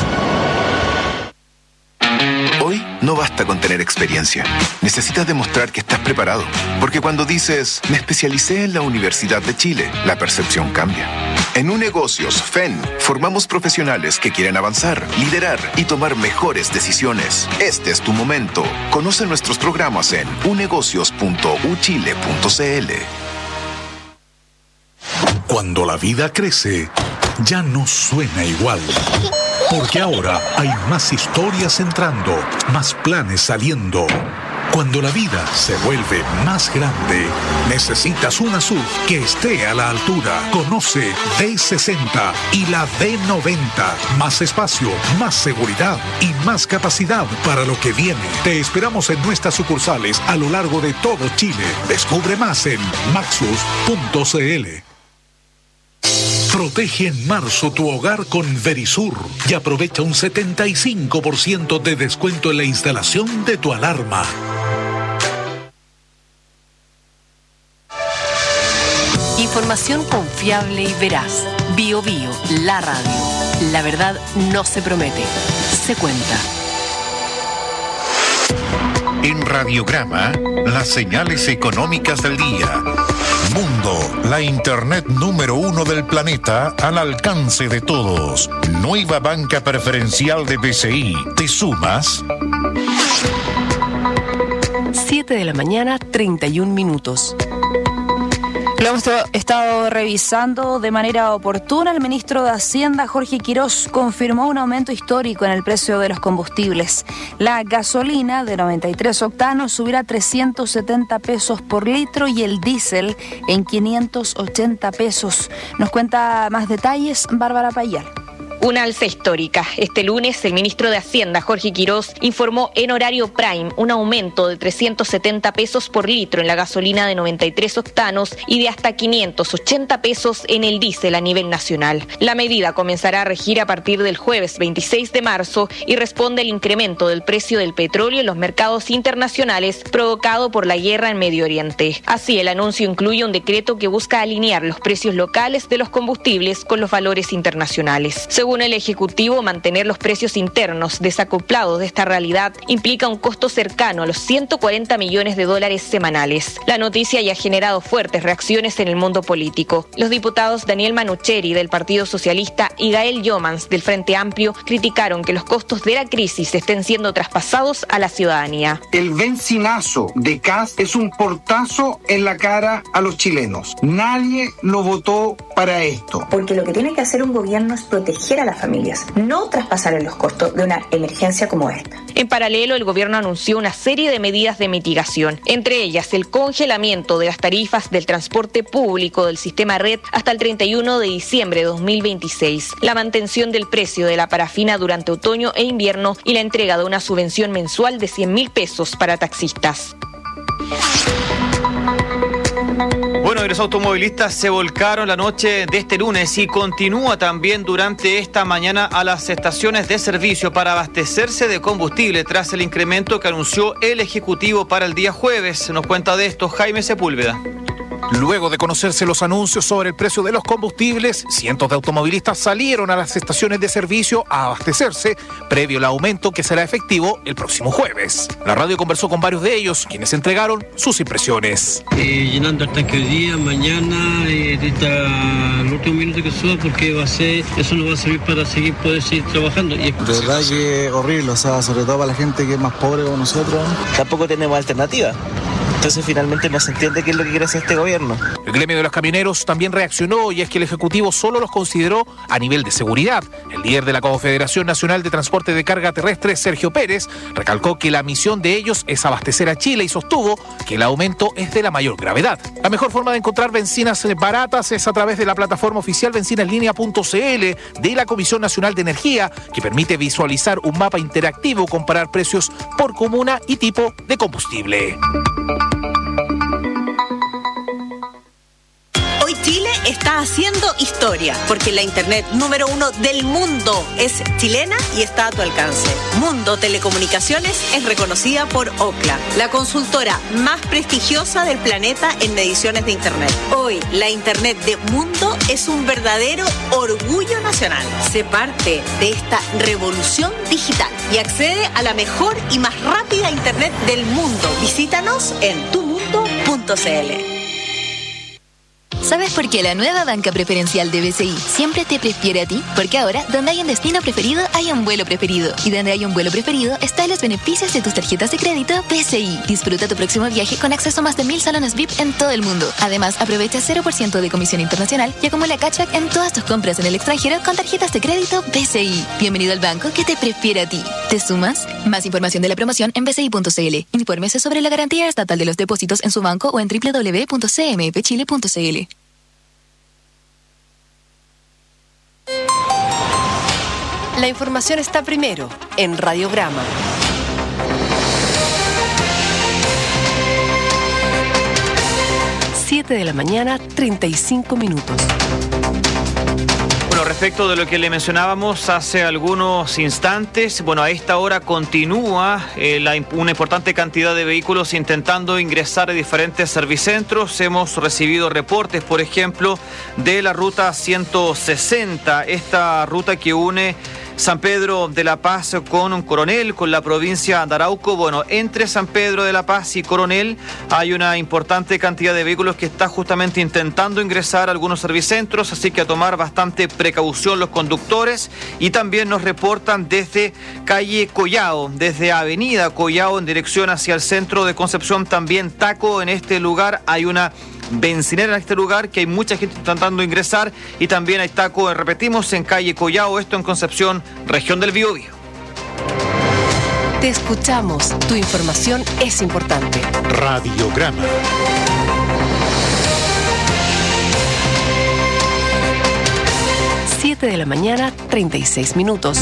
Speaker 18: Hoy no basta con tener experiencia. Necesitas demostrar que estás preparado. Porque cuando dices, me especialicé en la Universidad de Chile, la percepción cambia. En UNegocios F E N formamos profesionales que quieren avanzar, liderar y tomar mejores decisiones. Este es tu momento. Conoce nuestros programas en unegocios punto u chile punto c l.
Speaker 27: Cuando la vida crece, ya no suena igual. Porque ahora hay más historias entrando, más planes saliendo. Cuando la vida se vuelve más grande, necesitas una S U V que esté a la altura. Conoce D sesenta y la D noventa. Más espacio, más seguridad y más capacidad para lo que viene. Te esperamos en nuestras sucursales a lo largo de todo Chile. Descubre más en maxus punto c l. Protege en marzo tu hogar con Verisur y aprovecha un setenta y cinco por ciento de descuento en la instalación de tu alarma.
Speaker 22: Información confiable y veraz. Bio Bio, la radio. La verdad no se promete, se cuenta.
Speaker 19: En Radiograma, las señales económicas del día. Mundo, la internet número uno del planeta al alcance de todos. Nueva banca preferencial de B C I. ¿Te sumas?
Speaker 22: siete de la mañana, treinta y un minutos.
Speaker 5: Lo hemos estado revisando de manera oportuna. El ministro de Hacienda, Jorge Quirós, confirmó un aumento histórico en el precio de los combustibles. La gasolina de noventa y tres octanos subirá a trescientos setenta pesos por litro y el diésel en quinientos ochenta pesos. Nos cuenta más detalles Bárbara Payal.
Speaker 20: Una alza histórica. Este lunes, el ministro de Hacienda, Jorge Quirós, informó en horario prime un aumento de trescientos setenta pesos por litro en la gasolina de noventa y tres octanos y de hasta quinientos ochenta pesos en el diésel a nivel nacional. La medida comenzará a regir a partir del jueves veintiséis de marzo y responde al incremento del precio del petróleo en los mercados internacionales provocado por la guerra en Medio Oriente. Así, el anuncio incluye un decreto que busca alinear los precios locales de los combustibles con los valores internacionales. Según Según el Ejecutivo, mantener los precios internos desacoplados de esta realidad implica un costo cercano a los ciento cuarenta millones de dólares semanales. La noticia ya ha generado fuertes reacciones en el mundo político. Los diputados Daniel Manucheri del Partido Socialista y Gael Yomans del Frente Amplio criticaron que los costos de la crisis estén siendo traspasados a la ciudadanía.
Speaker 21: El bencinazo de Kast es un portazo en la cara a los chilenos. Nadie lo votó para esto.
Speaker 23: Porque lo que tiene que hacer un gobierno es proteger a las familias, no traspasar los costos de una emergencia como esta.
Speaker 20: En paralelo, el gobierno anunció una serie de medidas de mitigación, entre ellas el congelamiento de las tarifas del transporte público del sistema red hasta el treinta y uno de diciembre de dos mil veintiséis, la mantención del precio de la parafina durante otoño e invierno y la entrega de una subvención mensual de cien mil pesos para taxistas.
Speaker 6: Bueno, y los automovilistas se volcaron la noche de este lunes y continúa también durante esta mañana a las estaciones de servicio para abastecerse de combustible tras el incremento que anunció el Ejecutivo para el día jueves. Nos cuenta de esto Jaime Sepúlveda.
Speaker 24: Luego de conocerse los anuncios sobre el precio de los combustibles, cientos de automovilistas salieron a las estaciones de servicio a abastecerse, previo al aumento que será efectivo el próximo jueves. La radio conversó con varios de ellos, quienes entregaron sus impresiones.
Speaker 25: Eh, llenando el tanque hoy día, mañana, eh, hasta el último minuto que suba, porque va a ser, eso nos va a servir para seguir poder seguir trabajando. Y
Speaker 26: de verdad que horrible, o sea, sobre todo para la gente que es más pobre como nosotros.
Speaker 28: Tampoco tenemos alternativa.
Speaker 1: Entonces finalmente no se entiende qué es lo que quiere hacer este gobierno.
Speaker 24: El gremio de los camioneros también reaccionó y es que el Ejecutivo solo los consideró a nivel de seguridad. El líder de la Confederación Nacional de Transporte de Carga Terrestre, Sergio Pérez, recalcó que la misión de ellos es abastecer a Chile y sostuvo que el aumento es de la mayor gravedad. La mejor forma de encontrar bencinas baratas es a través de la plataforma oficial bencinaenlinea punto c l de la Comisión Nacional de Energía, que permite visualizar un mapa interactivo, comparar precios por comuna y tipo de combustible.
Speaker 2: Hoy Chile está haciendo historia, porque la internet número uno del mundo es chilena y está a tu alcance. Mundo Telecomunicaciones es reconocida por Ookla, la consultora más prestigiosa del planeta en mediciones de internet. Hoy, la internet de Mundo es un verdadero orgullo nacional. Sé parte de esta revolución digital y accede a la mejor y más rápida internet del mundo. Visítanos en tu mundo punto c l.
Speaker 3: ¿Sabes por qué la nueva banca preferencial de B C I siempre te prefiere a ti? Porque ahora, donde hay un destino preferido, hay un vuelo preferido. Y donde hay un vuelo preferido, están los beneficios de tus tarjetas de crédito B C I. Disfruta tu próximo viaje con acceso a más de mil salones V I P en todo el mundo. Además, aprovecha cero por ciento de comisión internacional y acumula cashback en todas tus compras en el extranjero con tarjetas de crédito B C I. Bienvenido al banco que te prefiere a ti. ¿Te sumas? Más información de la promoción en b c i punto c l. Infórmese sobre la garantía estatal de los depósitos en su banco o en w w w punto c m f chile punto c l.
Speaker 22: La información está primero en Radiograma. siete de la mañana, treinta y cinco minutos.
Speaker 6: Bueno, respecto de lo que le mencionábamos hace algunos instantes, bueno, a esta hora continúa eh, la, una importante cantidad de vehículos intentando ingresar a diferentes servicentros. Hemos recibido reportes, por ejemplo, de la ruta ciento sesenta, esta ruta que une San Pedro de la Paz con Coronel, con la provincia de Arauco. Bueno, entre San Pedro de la Paz y Coronel hay una importante cantidad de vehículos que está justamente intentando ingresar a algunos servicentros, así que a tomar bastante precaución los conductores. Y también nos reportan desde calle Collao, desde avenida Collao en dirección hacia el centro de Concepción, también taco en este lugar. Hay una bencinera en este lugar que hay mucha gente intentando ingresar y también hay taco, repetimos, en calle Collao, esto en Concepción, región del Biobío.
Speaker 22: Te escuchamos, tu información es importante.
Speaker 19: Radiograma.
Speaker 22: siete de la mañana, treinta y seis minutos.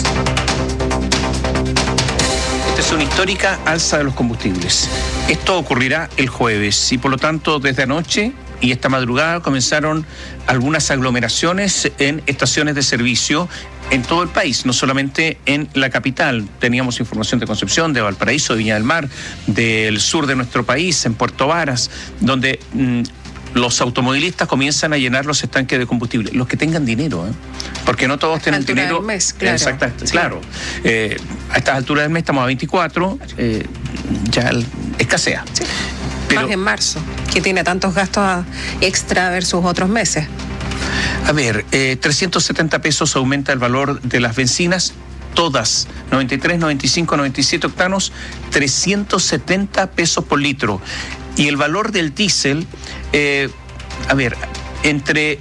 Speaker 7: Esta es una histórica alza de los combustibles. Esto ocurrirá el jueves y por lo tanto desde anoche y esta madrugada comenzaron algunas aglomeraciones en estaciones de servicio en todo el país, no solamente en la capital. Teníamos información de Concepción, de Valparaíso, de Viña del Mar, del sur de nuestro país, en Puerto Varas, donde mmm, los automovilistas comienzan a llenar los estanques de combustible. Los que tengan dinero, ¿eh? Porque no todos tienen dinero.
Speaker 8: Del mes, claro.
Speaker 7: Exactamente,
Speaker 8: sí.
Speaker 7: claro. Eh, a estas alturas del mes estamos a veinticuatro, eh, ya escasea.
Speaker 8: Sí.
Speaker 7: Pero,
Speaker 8: más en marzo, que tiene tantos gastos extra versus otros meses.
Speaker 7: A ver, eh, trescientos setenta pesos aumenta el valor de las bencinas, todas, noventa y tres, noventa y cinco, noventa y siete octanos, trescientos setenta pesos por litro. Y el valor del diésel, eh, a ver, entre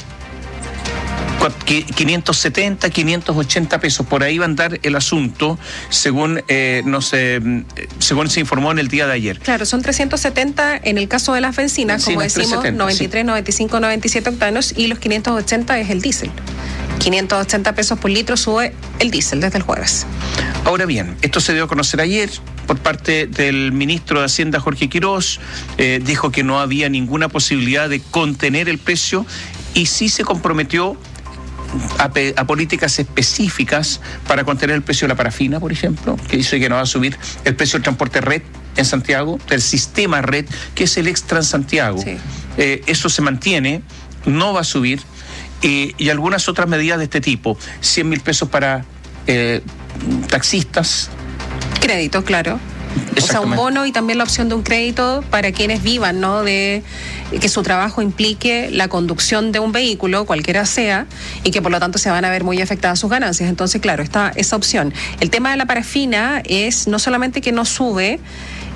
Speaker 7: quinientos setenta, quinientos ochenta pesos, por ahí va a andar el asunto, según, eh, no sé, según se informó en el día de ayer.
Speaker 8: Claro, son trescientos setenta en el caso de las bencinas, como decimos, trescientos setenta, noventa y tres, sí. noventa y cinco, noventa y siete octanos, y los quinientos ochenta es el diésel. quinientos ochenta pesos por litro sube el diésel desde el jueves.
Speaker 7: Ahora bien, esto se dio a conocer ayer por parte del ministro de Hacienda, Jorge Quirós. Eh, dijo que no había ninguna posibilidad de contener el precio y sí se comprometió A, a políticas específicas para contener el precio de la parafina, por ejemplo, que dice que no va a subir el precio del transporte red en Santiago, del sistema red, que es el Ex Transantiago. Sí. Eh, eso se mantiene, no va a subir, eh, y algunas otras medidas de este tipo, cien mil pesos para eh, taxistas.
Speaker 8: Crédito, claro. O sea, un bono y también la opción de un crédito para quienes vivan, ¿no? De que su trabajo implique la conducción de un vehículo, cualquiera sea, y que por lo tanto se van a ver muy afectadas sus ganancias. Entonces, claro, está esa opción. El tema de la parafina es no solamente que no sube,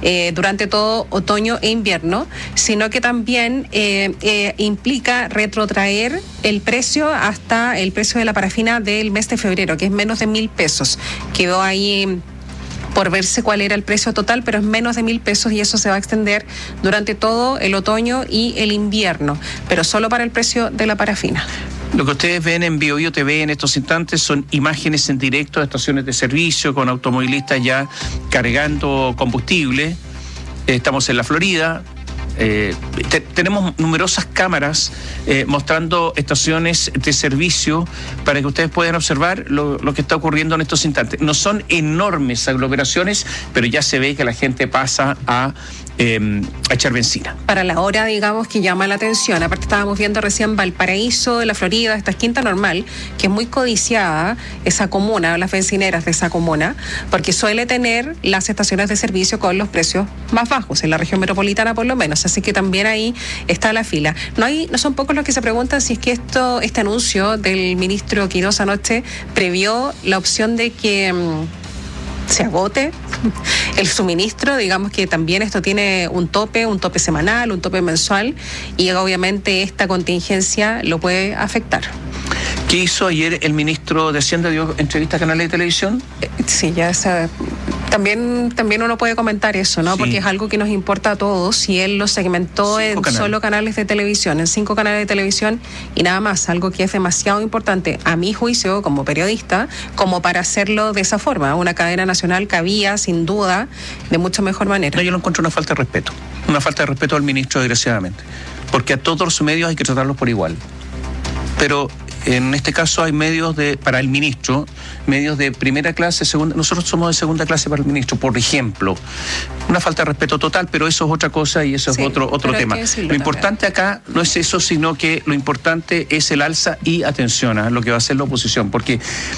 Speaker 8: eh, durante todo otoño e invierno, sino que también eh, eh, implica retrotraer el precio hasta el precio de la parafina del mes de febrero, que es menos de mil pesos. Quedó ahí por verse cuál era el precio total, pero es menos de mil pesos y eso se va a extender durante todo el otoño y el invierno, pero solo para el precio de la parafina.
Speaker 7: Lo que ustedes ven en Bio Bio T V en estos instantes son imágenes en directo de estaciones de servicio con automovilistas ya cargando combustible. Estamos en la Florida. Eh, te, tenemos numerosas cámaras eh, mostrando estaciones de servicio para que ustedes puedan observar lo, lo que está ocurriendo en estos instantes. No son enormes aglomeraciones, pero ya se ve que la gente pasa a, eh, a echar benzina.
Speaker 8: Para la hora, digamos, que llama la atención. Aparte estábamos viendo recién Valparaíso de la Florida, esta Quinta Normal, que es muy codiciada, esa comuna, las bencineras de esa comuna, porque suele tener las estaciones de servicio con los precios más bajos, en la región metropolitana por lo menos. Así que también ahí está la fila. No hay, no son pocos los que se preguntan si es que esto, este anuncio del ministro Quirós anoche previó la opción de que mmm, se agote el suministro. Digamos que también esto tiene un tope, un tope semanal, un tope mensual, y obviamente esta contingencia lo puede afectar.
Speaker 7: ¿Qué hizo ayer el ministro de Hacienda? ¿Dio entrevista a canales de televisión?
Speaker 8: Sí, ya esa, también, también uno puede comentar eso, ¿no? Sí. Porque es algo que nos importa a todos y él lo segmentó cinco en canales. Solo canales de televisión, en cinco canales de televisión y nada más, algo que es demasiado importante a mi juicio como periodista, como para hacerlo de esa forma. Una cadena nacional cabía, sin duda, de mucho mejor manera.
Speaker 7: No, yo lo encuentro una falta de respeto, una falta de respeto al ministro, desgraciadamente, porque a todos los medios hay que tratarlos por igual. Pero en este caso hay medios de, para el ministro, medios de primera clase, segunda, nosotros somos de segunda clase para el ministro, por ejemplo. Una falta de respeto total, pero eso es otra cosa y eso sí, es otro, otro tema. Lo importante también acá no es eso, sino que lo importante es el alza y atención a lo que va a hacer la oposición, porque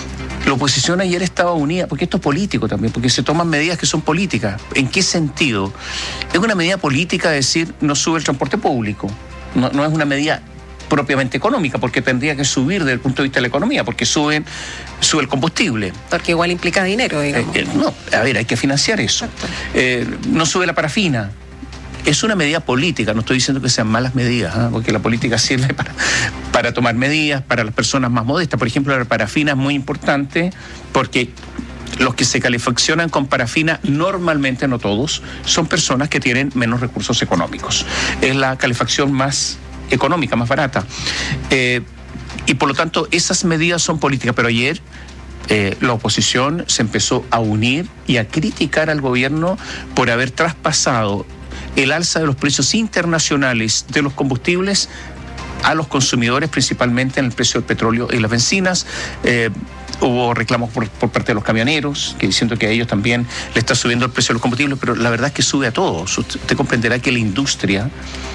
Speaker 7: la oposición ayer estaba unida, porque esto es político también, porque se toman medidas que son políticas. ¿En qué sentido? Es una medida política decir no sube el transporte público, no, no es una medida propiamente económica, porque tendría que subir desde el punto de vista de la economía, porque suben, sube el combustible.
Speaker 8: Porque igual implica dinero, digamos.
Speaker 7: Eh, eh, no, a ver, hay que financiar eso. Eh, no sube la parafina. Es una medida política, no estoy diciendo que sean malas medidas, ¿eh? Porque la política sirve para, para tomar medidas para las personas más modestas. Por ejemplo, la parafina es muy importante porque los que se calefaccionan con parafina, normalmente, no todos, son personas que tienen menos recursos económicos. Es la calefacción más económica, más barata. Eh, y por lo tanto, esas medidas son políticas. Pero ayer eh, la oposición se empezó a unir y a criticar al gobierno por haber traspasado el alza de los precios internacionales de los combustibles a los consumidores, principalmente en el precio del petróleo y las bencinas. Eh, Hubo reclamos por, por parte de los camioneros, que diciendo que a ellos también le está subiendo el precio de los combustibles, pero la verdad es que sube a todos. Usted comprenderá que la industria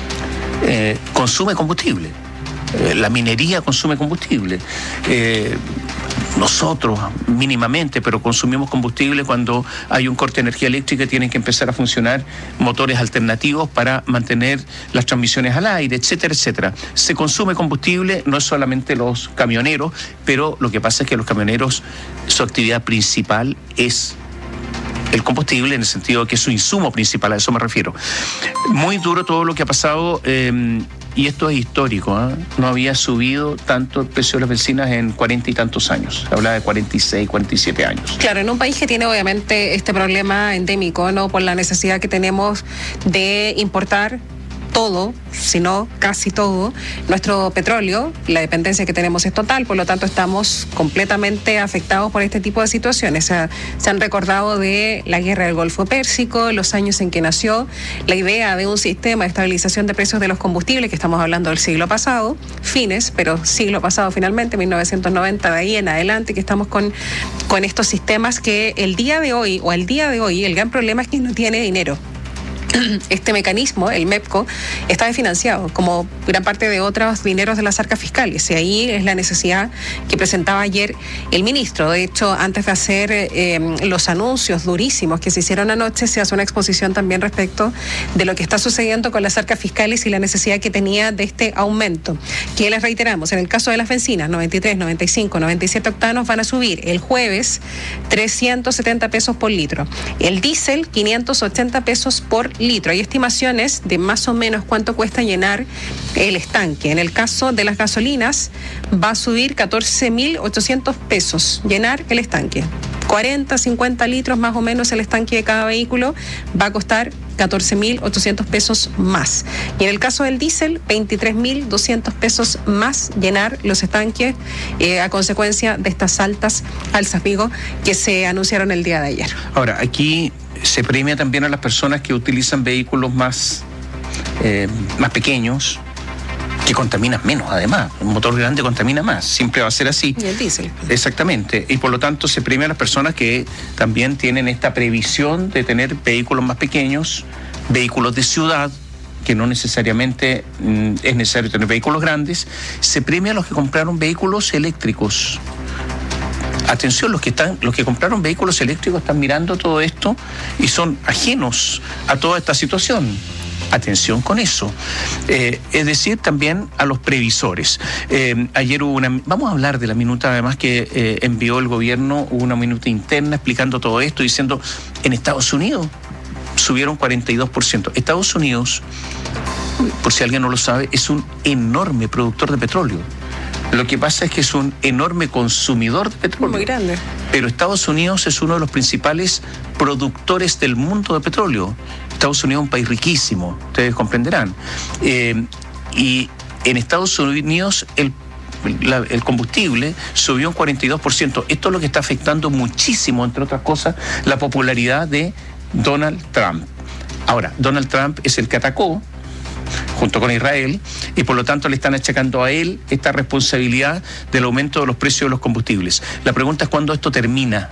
Speaker 7: eh, consume combustible, eh, la minería consume combustible. Eh, nosotros mínimamente, pero consumimos combustible cuando hay un corte de energía eléctrica y tienen que empezar a funcionar motores alternativos para mantener las transmisiones al aire, etcétera, etcétera. Se consume combustible, no es solamente los camioneros, pero lo que pasa es que los camioneros, su actividad principal es el combustible, en el sentido de que es su insumo principal, a eso me refiero. Muy duro todo lo que ha pasado, eh, y esto es histórico, ¿eh? No había subido tanto el precio de las bencinas en cuarenta y tantos años. Hablaba de cuarenta y seis, cuarenta y siete años.
Speaker 8: Claro, en un país que tiene obviamente este problema endémico, ¿no? Por la necesidad que tenemos de importar todo, sino casi todo, nuestro petróleo, la dependencia que tenemos es total, por lo tanto estamos completamente afectados por este tipo de situaciones. O sea, se han recordado de la guerra del Golfo Pérsico, los años en que nació la idea de un sistema de estabilización de precios de los combustibles, que estamos hablando del siglo pasado, fines, pero siglo pasado finalmente, mil novecientos noventa, de ahí en adelante, que estamos con, con estos sistemas que el día de hoy, o al día de hoy, el gran problema es que no tiene dinero. este mecanismo, el MEPCO, está desfinanciado, como gran parte de otros dineros de las arcas fiscales. Y ahí es la necesidad que presentaba ayer el ministro. De hecho, antes de hacer eh, los anuncios durísimos que se hicieron anoche, se hace una exposición también respecto de lo que está sucediendo con las arcas fiscales y la necesidad que tenía de este aumento. Que les reiteramos, en el caso de las bencinas, noventa y tres, noventa y cinco, noventa y siete octanos van a subir el jueves trescientos setenta pesos por litro. El diésel, quinientos ochenta pesos por litro. Hay estimaciones de más o menos cuánto cuesta llenar el estanque. En el caso de las gasolinas va a subir catorce mil ochocientos pesos llenar el estanque. cuarenta, cincuenta litros más o menos el estanque de cada vehículo va a costar catorce mil ochocientos pesos más. Y en el caso del diésel, veintitrés mil doscientos pesos más llenar los estanques eh, a consecuencia de estas altas alzas, digo, que se anunciaron el día de ayer.
Speaker 7: Ahora, aquí se premia también a las personas que utilizan vehículos más, eh, más pequeños, que contaminan menos además. Un motor grande contamina más, siempre va a ser así.
Speaker 8: Y el diésel.
Speaker 7: Exactamente, y por lo tanto se premia a las personas que también tienen esta previsión de tener vehículos más pequeños, vehículos de ciudad, que no necesariamente mm, es necesario tener vehículos grandes. Se premia a los que compraron vehículos eléctricos. Atención, los que están, los que compraron vehículos eléctricos están mirando todo esto y son ajenos a toda esta situación. Atención con eso. Eh, es decir, también a los previsores. Eh, ayer hubo una... Vamos a hablar de la minuta además que eh, envió el gobierno, hubo una minuta interna explicando todo esto, diciendo, en Estados Unidos subieron cuarenta y dos por ciento. Estados Unidos, por si alguien no lo sabe, es un enorme productor de petróleo. Lo que pasa es que es un enorme consumidor de petróleo.
Speaker 8: Muy grande.
Speaker 7: Pero Estados Unidos es uno de los principales productores del mundo de petróleo. Estados Unidos es un país riquísimo, ustedes comprenderán. Eh, y en Estados Unidos el, la, el combustible subió un cuarenta y dos por ciento. Esto es lo que está afectando muchísimo, entre otras cosas, la popularidad de Donald Trump. Ahora, Donald Trump es el que atacó junto con Israel, y por lo tanto le están achacando a él esta responsabilidad del aumento de los precios de los combustibles. La pregunta es cuándo esto termina,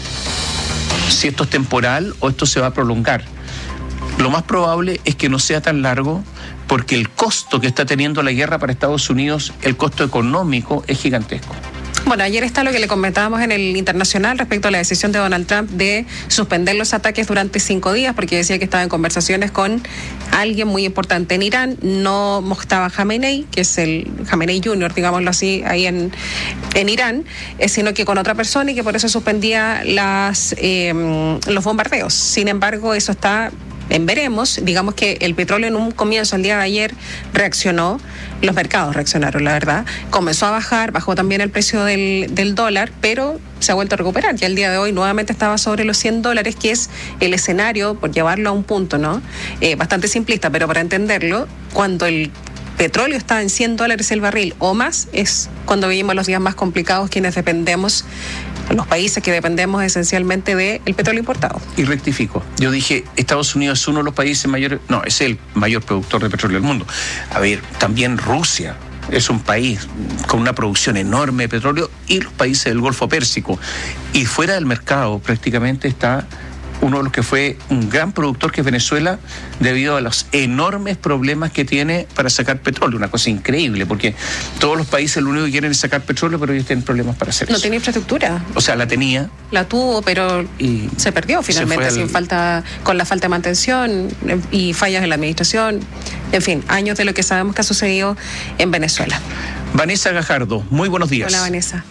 Speaker 7: si esto es temporal o esto se va a prolongar. Lo más probable es que no sea tan largo, porque el costo que está teniendo la guerra para Estados Unidos, el costo económico, es gigantesco.
Speaker 8: Bueno, ayer está lo que le comentábamos en el internacional respecto a la decisión de Donald Trump de suspender los ataques durante cinco días, porque decía que estaba en conversaciones con alguien muy importante en Irán, no Mojtaba Khamenei, que es el Khamenei junior, digámoslo así, ahí en, en Irán, eh, sino que con otra persona, y que por eso suspendía las eh, los bombardeos. Sin embargo, eso está en veremos. Digamos que el petróleo en un comienzo, el día de ayer, reaccionó, los mercados reaccionaron, la verdad, comenzó a bajar, bajó también el precio del, del dólar, pero se ha vuelto a recuperar, y al día de hoy nuevamente estaba sobre los cien dólares, que es el escenario, por llevarlo a un punto, ¿no? Eh, bastante simplista, pero para entenderlo, cuando el petróleo está en cien dólares el barril o más, es cuando vivimos los días más complicados quienes dependemos, los países que dependemos esencialmente del petróleo importado.
Speaker 7: Y rectifico, yo dije, Estados Unidos es uno de los países mayores, no, es el mayor productor de petróleo del mundo. A ver, también Rusia es un país con una producción enorme de petróleo, y los países del Golfo Pérsico. Y fuera del mercado prácticamente está uno de los que fue un gran productor, que es Venezuela, debido a los enormes problemas que tiene para sacar petróleo. Una cosa increíble, porque todos los países lo único que quieren es sacar petróleo, pero ellos tienen problemas para hacer
Speaker 8: no
Speaker 7: eso.
Speaker 8: No tiene infraestructura.
Speaker 7: O sea, la tenía.
Speaker 8: La tuvo, pero y se perdió finalmente, se sin al... falta, con la falta de mantención y fallas en la administración. En fin, años de lo que sabemos que ha sucedido en Venezuela.
Speaker 7: Vanessa Gajardo, muy buenos días.
Speaker 8: Hola, Vanessa.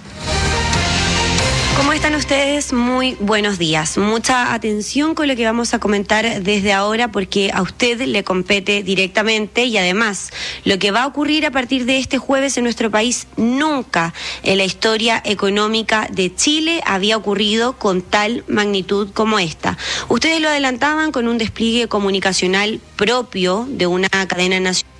Speaker 4: ¿Cómo están ustedes? Muy buenos días. Mucha atención con lo que vamos a comentar desde ahora, porque a usted le compete directamente, y además lo que va a ocurrir a partir de este jueves en nuestro país, nunca en la historia económica de Chile había ocurrido con tal magnitud como esta. Ustedes lo adelantaban con un despliegue comunicacional propio de una cadena nacional,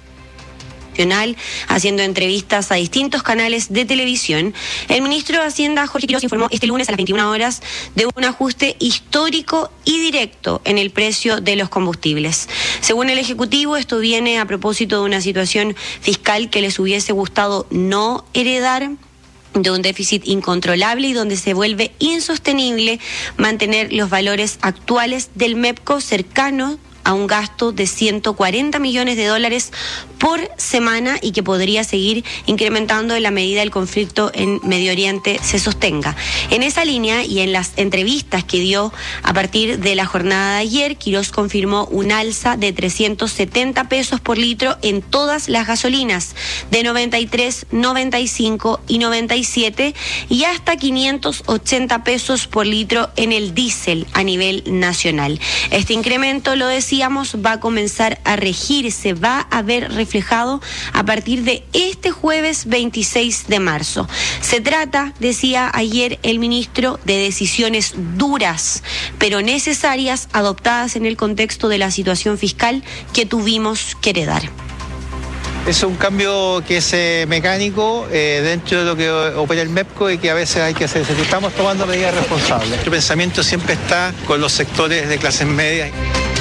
Speaker 4: haciendo entrevistas a distintos canales de televisión. El ministro de Hacienda, Jorge Quiroz, informó este lunes a las veintiuna horas de un ajuste histórico y directo en el precio de los combustibles. Según el Ejecutivo, esto viene a propósito de una situación fiscal que les hubiese gustado no heredar, de un déficit incontrolable y donde se vuelve insostenible mantener los valores actuales del MEPCO cercanos a un gasto de ciento cuarenta millones de dólares por semana y que podría seguir incrementando en la medida el conflicto en Medio Oriente se sostenga. En esa línea y en las entrevistas que dio a partir de la jornada de ayer, Quirós confirmó un alza de trescientos setenta pesos por litro en todas las gasolinas, de noventa y tres, noventa y cinco y noventa y siete, y hasta quinientos ochenta pesos por litro en el diésel a nivel nacional. Este incremento, lo decíamos, va a comenzar a regirse, va a ver reflejado a partir de este jueves veintiséis de marzo. Se trata, decía ayer el ministro, de decisiones duras, pero necesarias, adoptadas en el contexto de la situación fiscal que tuvimos que heredar.
Speaker 9: Es un cambio que es eh, mecánico eh, dentro de lo que opera el MEPCO y que a veces hay que hacer. Estamos tomando medidas responsables. Nuestro pensamiento siempre está con los sectores de clases medias.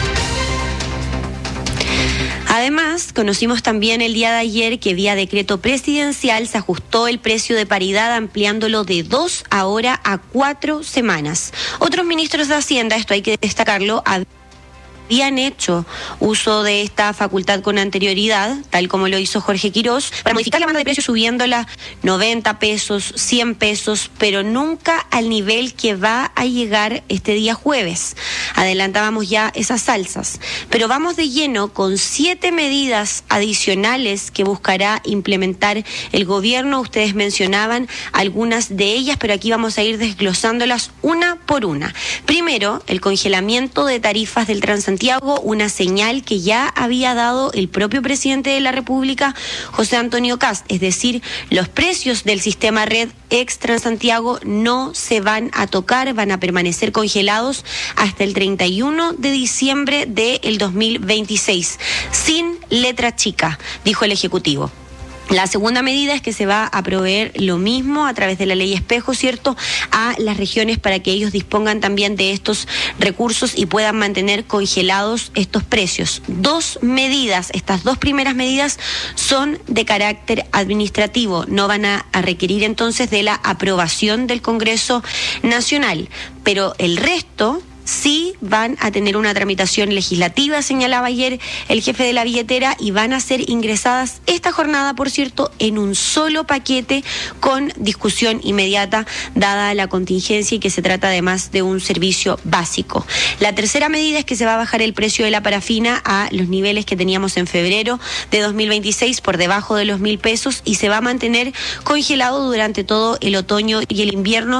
Speaker 4: Además, conocimos también el día de ayer que vía decreto presidencial se ajustó el precio de paridad, ampliándolo de dos ahora a cuatro semanas. Otros ministros de Hacienda, esto hay que destacarlo, habían hecho uso de esta facultad con anterioridad, tal como lo hizo Jorge Quirós, para modificar la banda de precios subiéndola noventa pesos, cien pesos, pero nunca al nivel que va a llegar este día jueves. Adelantábamos ya esas alzas, pero vamos de lleno con siete medidas adicionales que buscará implementar el gobierno. Ustedes mencionaban algunas de ellas, pero aquí vamos a ir desglosándolas una por una. Primero, el congelamiento de tarifas del Transantiago, una señal que ya había dado el propio presidente de la República, José Antonio Kast, es decir, los precios del sistema red ex Transantiago no se van a tocar, van a permanecer congelados hasta el treinta y uno de diciembre del dos mil veintiséis, sin letra chica, dijo el Ejecutivo. La segunda medida es que se va a proveer lo mismo a través de la ley espejo, ¿cierto?, a las regiones para que ellos dispongan también de estos recursos y puedan mantener congelados estos precios. Dos medidas, estas dos primeras medidas son de carácter administrativo, no van a, a requerir entonces de la aprobación del Congreso Nacional, pero el resto sí van a tener una tramitación legislativa, señalaba ayer el jefe de la billetera, y van a ser ingresadas esta jornada, por cierto, en un solo paquete con discusión inmediata, dada la contingencia y que se trata además de un servicio básico. La tercera medida es que se va a bajar el precio de la parafina a los niveles que teníamos en febrero de dos mil veintiséis, por debajo de los mil pesos, y se va a mantener congelado durante todo el otoño y el invierno,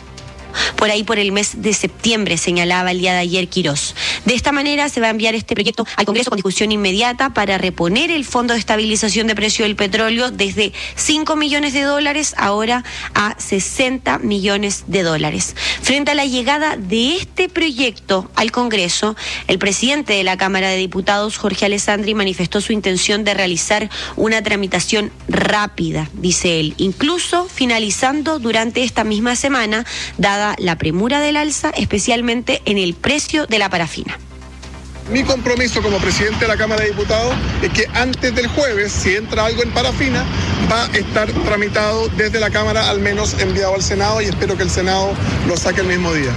Speaker 4: por ahí por el mes de septiembre, señalaba el día de ayer Quirós. De esta manera se va a enviar este proyecto al Congreso con discusión inmediata para reponer el Fondo de Estabilización de Precio del Petróleo desde cinco millones de dólares ahora a sesenta millones de dólares. Frente a la llegada de este proyecto al Congreso, el presidente de la Cámara de Diputados, Jorge Alessandri, manifestó su intención de realizar una tramitación rápida, dice él, incluso finalizando durante esta misma semana, dada la premura del alza, especialmente en el precio de la parafina.
Speaker 10: Mi compromiso como presidente de la Cámara de Diputados es que antes del jueves, si entra algo en parafina, va a estar tramitado desde la Cámara, al menos enviado al Senado, y espero que el Senado lo saque el mismo día.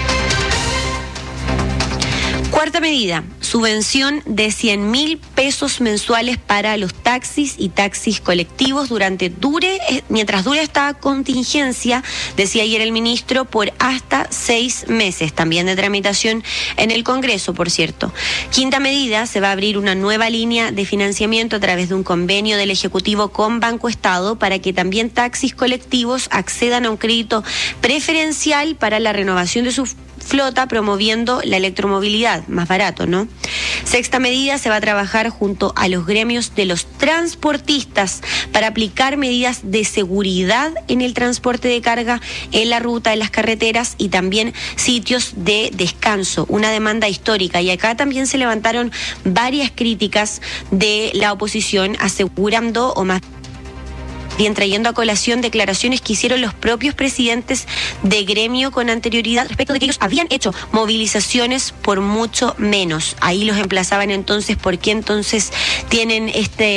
Speaker 4: Cuarta medida, subvención de cien mil pesos mensuales para los taxis y taxis colectivos durante dure, mientras dure esta contingencia, decía ayer el ministro, por hasta seis meses, también de tramitación en el Congreso, por cierto. Quinta medida, se va a abrir una nueva línea de financiamiento a través de un convenio del Ejecutivo con Banco Estado para que también taxis colectivos accedan a un crédito preferencial para la renovación de sus flota, promoviendo la electromovilidad, más barato, ¿no? Sexta medida, se va a trabajar junto a los gremios de los transportistas para aplicar medidas de seguridad en el transporte de carga en la ruta, en las carreteras y también sitios de descanso, una demanda histórica. Y acá también se levantaron varias críticas de la oposición, asegurando, o más bien trayendo a colación, declaraciones que hicieron los propios presidentes de gremio con anterioridad respecto de que ellos habían hecho movilizaciones por mucho menos. Ahí los emplazaban entonces, ¿por qué entonces tienen este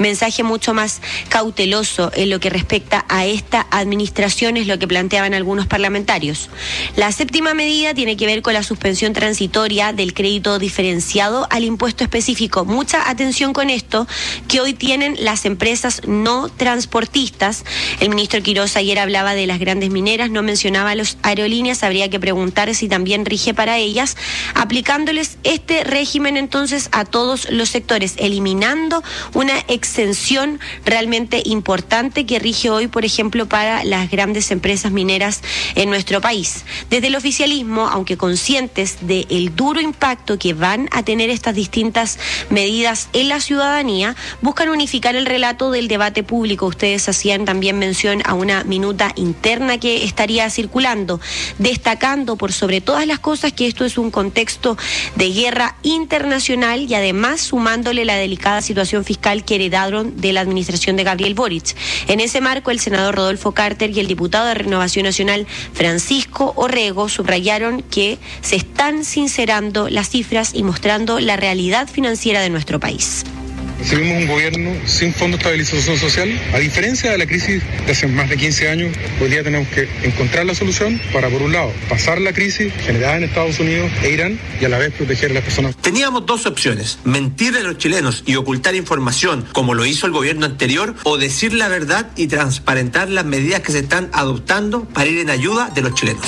Speaker 4: mensaje mucho más cauteloso en lo que respecta a esta administración, es lo que planteaban algunos parlamentarios. La séptima medida tiene que ver con la suspensión transitoria del crédito diferenciado al impuesto específico. Mucha atención con esto que hoy tienen las empresas no transportistas. El ministro Quirós ayer hablaba de las grandes mineras, no mencionaba a las aerolíneas, habría que preguntar si también rige para ellas, aplicándoles este régimen entonces a todos los sectores, eliminando una exención realmente importante que rige hoy, por ejemplo, para las grandes empresas mineras en nuestro país. Desde el oficialismo, aunque conscientes del duro impacto que van a tener estas distintas medidas en la ciudadanía, buscan unificar el relato del debate público. Ustedes hacían también mención a una minuta interna que estaría circulando, destacando por sobre todas las cosas que esto es un contexto de guerra internacional y además sumándole la delicada situación fiscal que heredaron de la administración de Gabriel Boric. En ese marco, el senador Rodolfo Carter y el diputado de Renovación Nacional Francisco Orrego subrayaron que se están sincerando las cifras y mostrando la realidad financiera de nuestro país.
Speaker 11: Recibimos un gobierno sin fondo de estabilización social. A diferencia de la crisis de hace más de quince años, hoy día tenemos que encontrar la solución para, por un lado, pasar la crisis generada en Estados Unidos e Irán y a la vez proteger a las personas.
Speaker 12: Teníamos dos opciones: mentirle a los chilenos y ocultar información como lo hizo el gobierno anterior, o decir la verdad y transparentar las medidas que se están adoptando para ir en ayuda de los chilenos.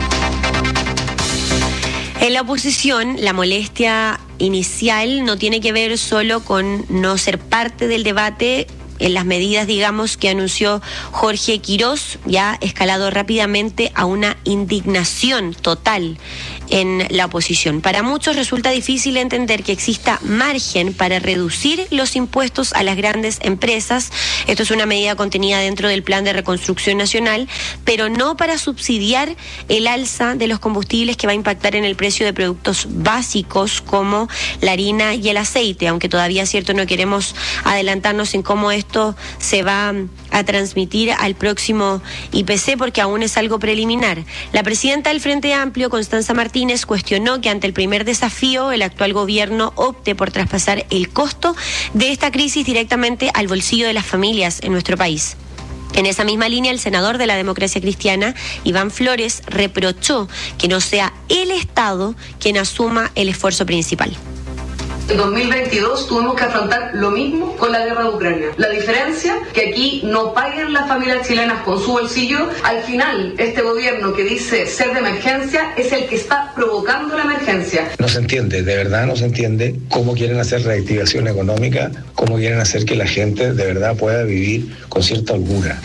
Speaker 4: En la oposición, la molestia inicial no tiene que ver solo con no ser parte del debate en las medidas, digamos, que anunció Jorge Quirós, ya escalado rápidamente a una indignación total en la oposición. Para muchos resulta difícil entender que exista margen para reducir los impuestos a las grandes empresas. Esto es una medida contenida dentro del Plan de Reconstrucción Nacional, pero no para subsidiar el alza de los combustibles que va a impactar en el precio de productos básicos como la harina y el aceite, aunque todavía es cierto no queremos adelantarnos en cómo esto se va a transmitir al próximo I P C porque aún es algo preliminar. La presidenta del Frente Amplio, Constanza Martínez, cuestionó que ante el primer desafío el actual gobierno opte por traspasar el costo de esta crisis directamente al bolsillo de las familias en nuestro país. En esa misma línea, el senador de la Democracia Cristiana, Iván Flores, reprochó que no sea el Estado quien asuma el esfuerzo principal.
Speaker 13: En dos mil veintidós tuvimos que afrontar lo mismo con la guerra de Ucrania. La diferencia, que aquí no paguen las familias chilenas con su bolsillo. Al final, este gobierno que dice ser de emergencia es el que está provocando la emergencia.
Speaker 14: No se entiende, de verdad no se entiende cómo quieren hacer reactivación económica, cómo quieren hacer que la gente de verdad pueda vivir con cierta holgura.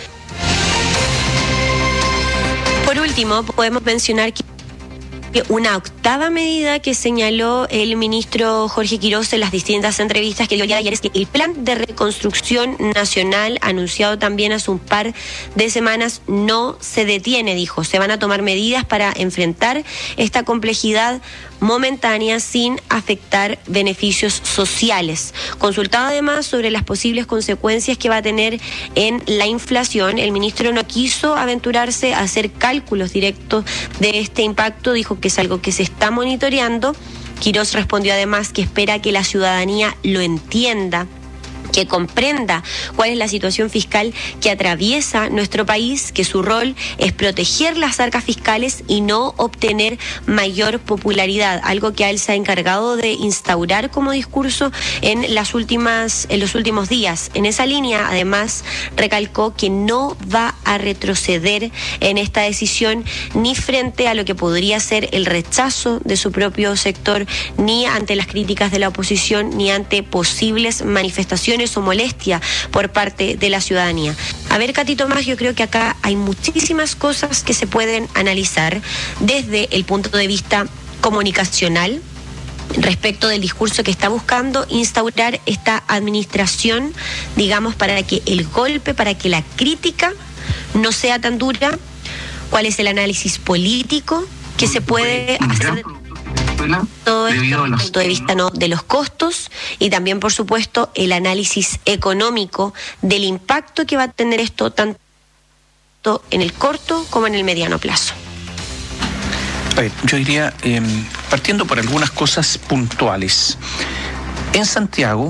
Speaker 4: Por último, podemos mencionar que una octava medida que señaló el ministro Jorge Quirós en las distintas entrevistas que dio ya ayer es que el plan de reconstrucción nacional, anunciado también hace un par de semanas, no se detiene, dijo. Se van a tomar medidas para enfrentar esta complejidad momentánea sin afectar beneficios sociales. Consultado además sobre las posibles consecuencias que va a tener en la inflación, el ministro no quiso aventurarse a hacer cálculos directos de este impacto, dijo que es algo que se está monitoreando. Quirós respondió además que espera que la ciudadanía lo entienda, que comprenda cuál es la situación fiscal que atraviesa nuestro país, que su rol es proteger las arcas fiscales y no obtener mayor popularidad, algo que él se ha encargado de instaurar como discurso en las últimas, en los últimos días. En esa línea, además, recalcó que no va a retroceder en esta decisión ni frente a lo que podría ser el rechazo de su propio sector, ni ante las críticas de la oposición, ni ante posibles manifestaciones o molestia por parte de la ciudadanía. A ver, Catito, más, yo creo que acá hay muchísimas cosas que se pueden analizar desde el punto de vista comunicacional respecto del discurso que está buscando instaurar esta administración, digamos, para que el golpe, para que la crítica no sea tan dura. ¿Cuál es el análisis político que se puede hacer? Todo esto desde el punto de vista, ¿no?, de los costos y también, por supuesto, el análisis económico del impacto que va a tener esto tanto en el corto como en el mediano plazo.
Speaker 7: A ver, yo diría, eh, partiendo por algunas cosas puntuales. En Santiago,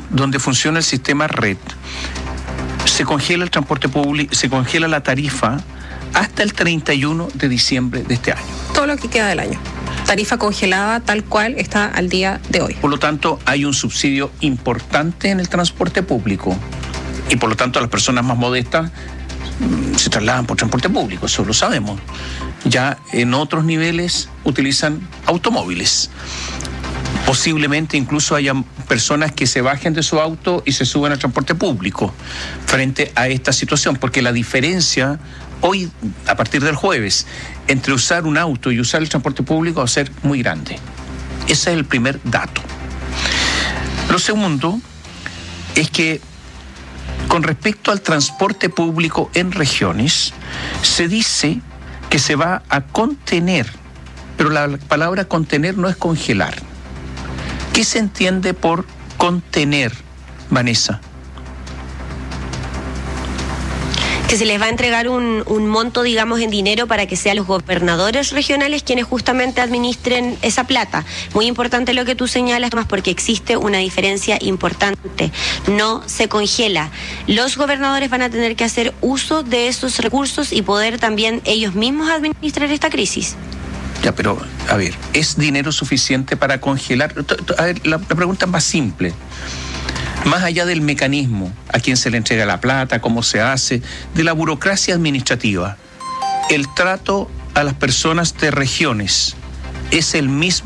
Speaker 7: donde funciona el sistema red, se congela el transporte público, se congela la tarifa hasta el treinta y uno de diciembre de este año.
Speaker 8: Todo lo que queda del año. Tarifa congelada tal cual está al día de hoy.
Speaker 7: Por lo tanto, hay un subsidio importante en el transporte público y por lo tanto las personas más modestas mmm, se trasladan por transporte público, eso lo sabemos. Ya en otros niveles utilizan automóviles. Posiblemente incluso haya personas que se bajen de su auto y se suben al transporte público frente a esta situación, porque la diferencia hoy, a partir del jueves, entre usar un auto y usar el transporte público va a ser muy grande. Ese es el primer dato. Lo segundo es que con respecto al transporte público en regiones, se dice que se va a contener, pero la palabra contener no es congelar. ¿Qué se entiende por contener, Vanessa?
Speaker 4: Que se les va a entregar un, un monto, digamos, en dinero para que sean los gobernadores regionales quienes justamente administren esa plata. Muy importante lo que tú señalas, Tomás, porque existe una diferencia importante. No se congela. Los gobernadores van a tener que hacer uso de esos recursos y poder también ellos mismos administrar esta crisis.
Speaker 7: Ya, pero, a ver, ¿es dinero suficiente para congelar? A ver, la, la pregunta es más simple. Más allá del mecanismo, a quién se le entrega la plata, cómo se hace, de la burocracia administrativa, el trato a las personas de regiones es el mismo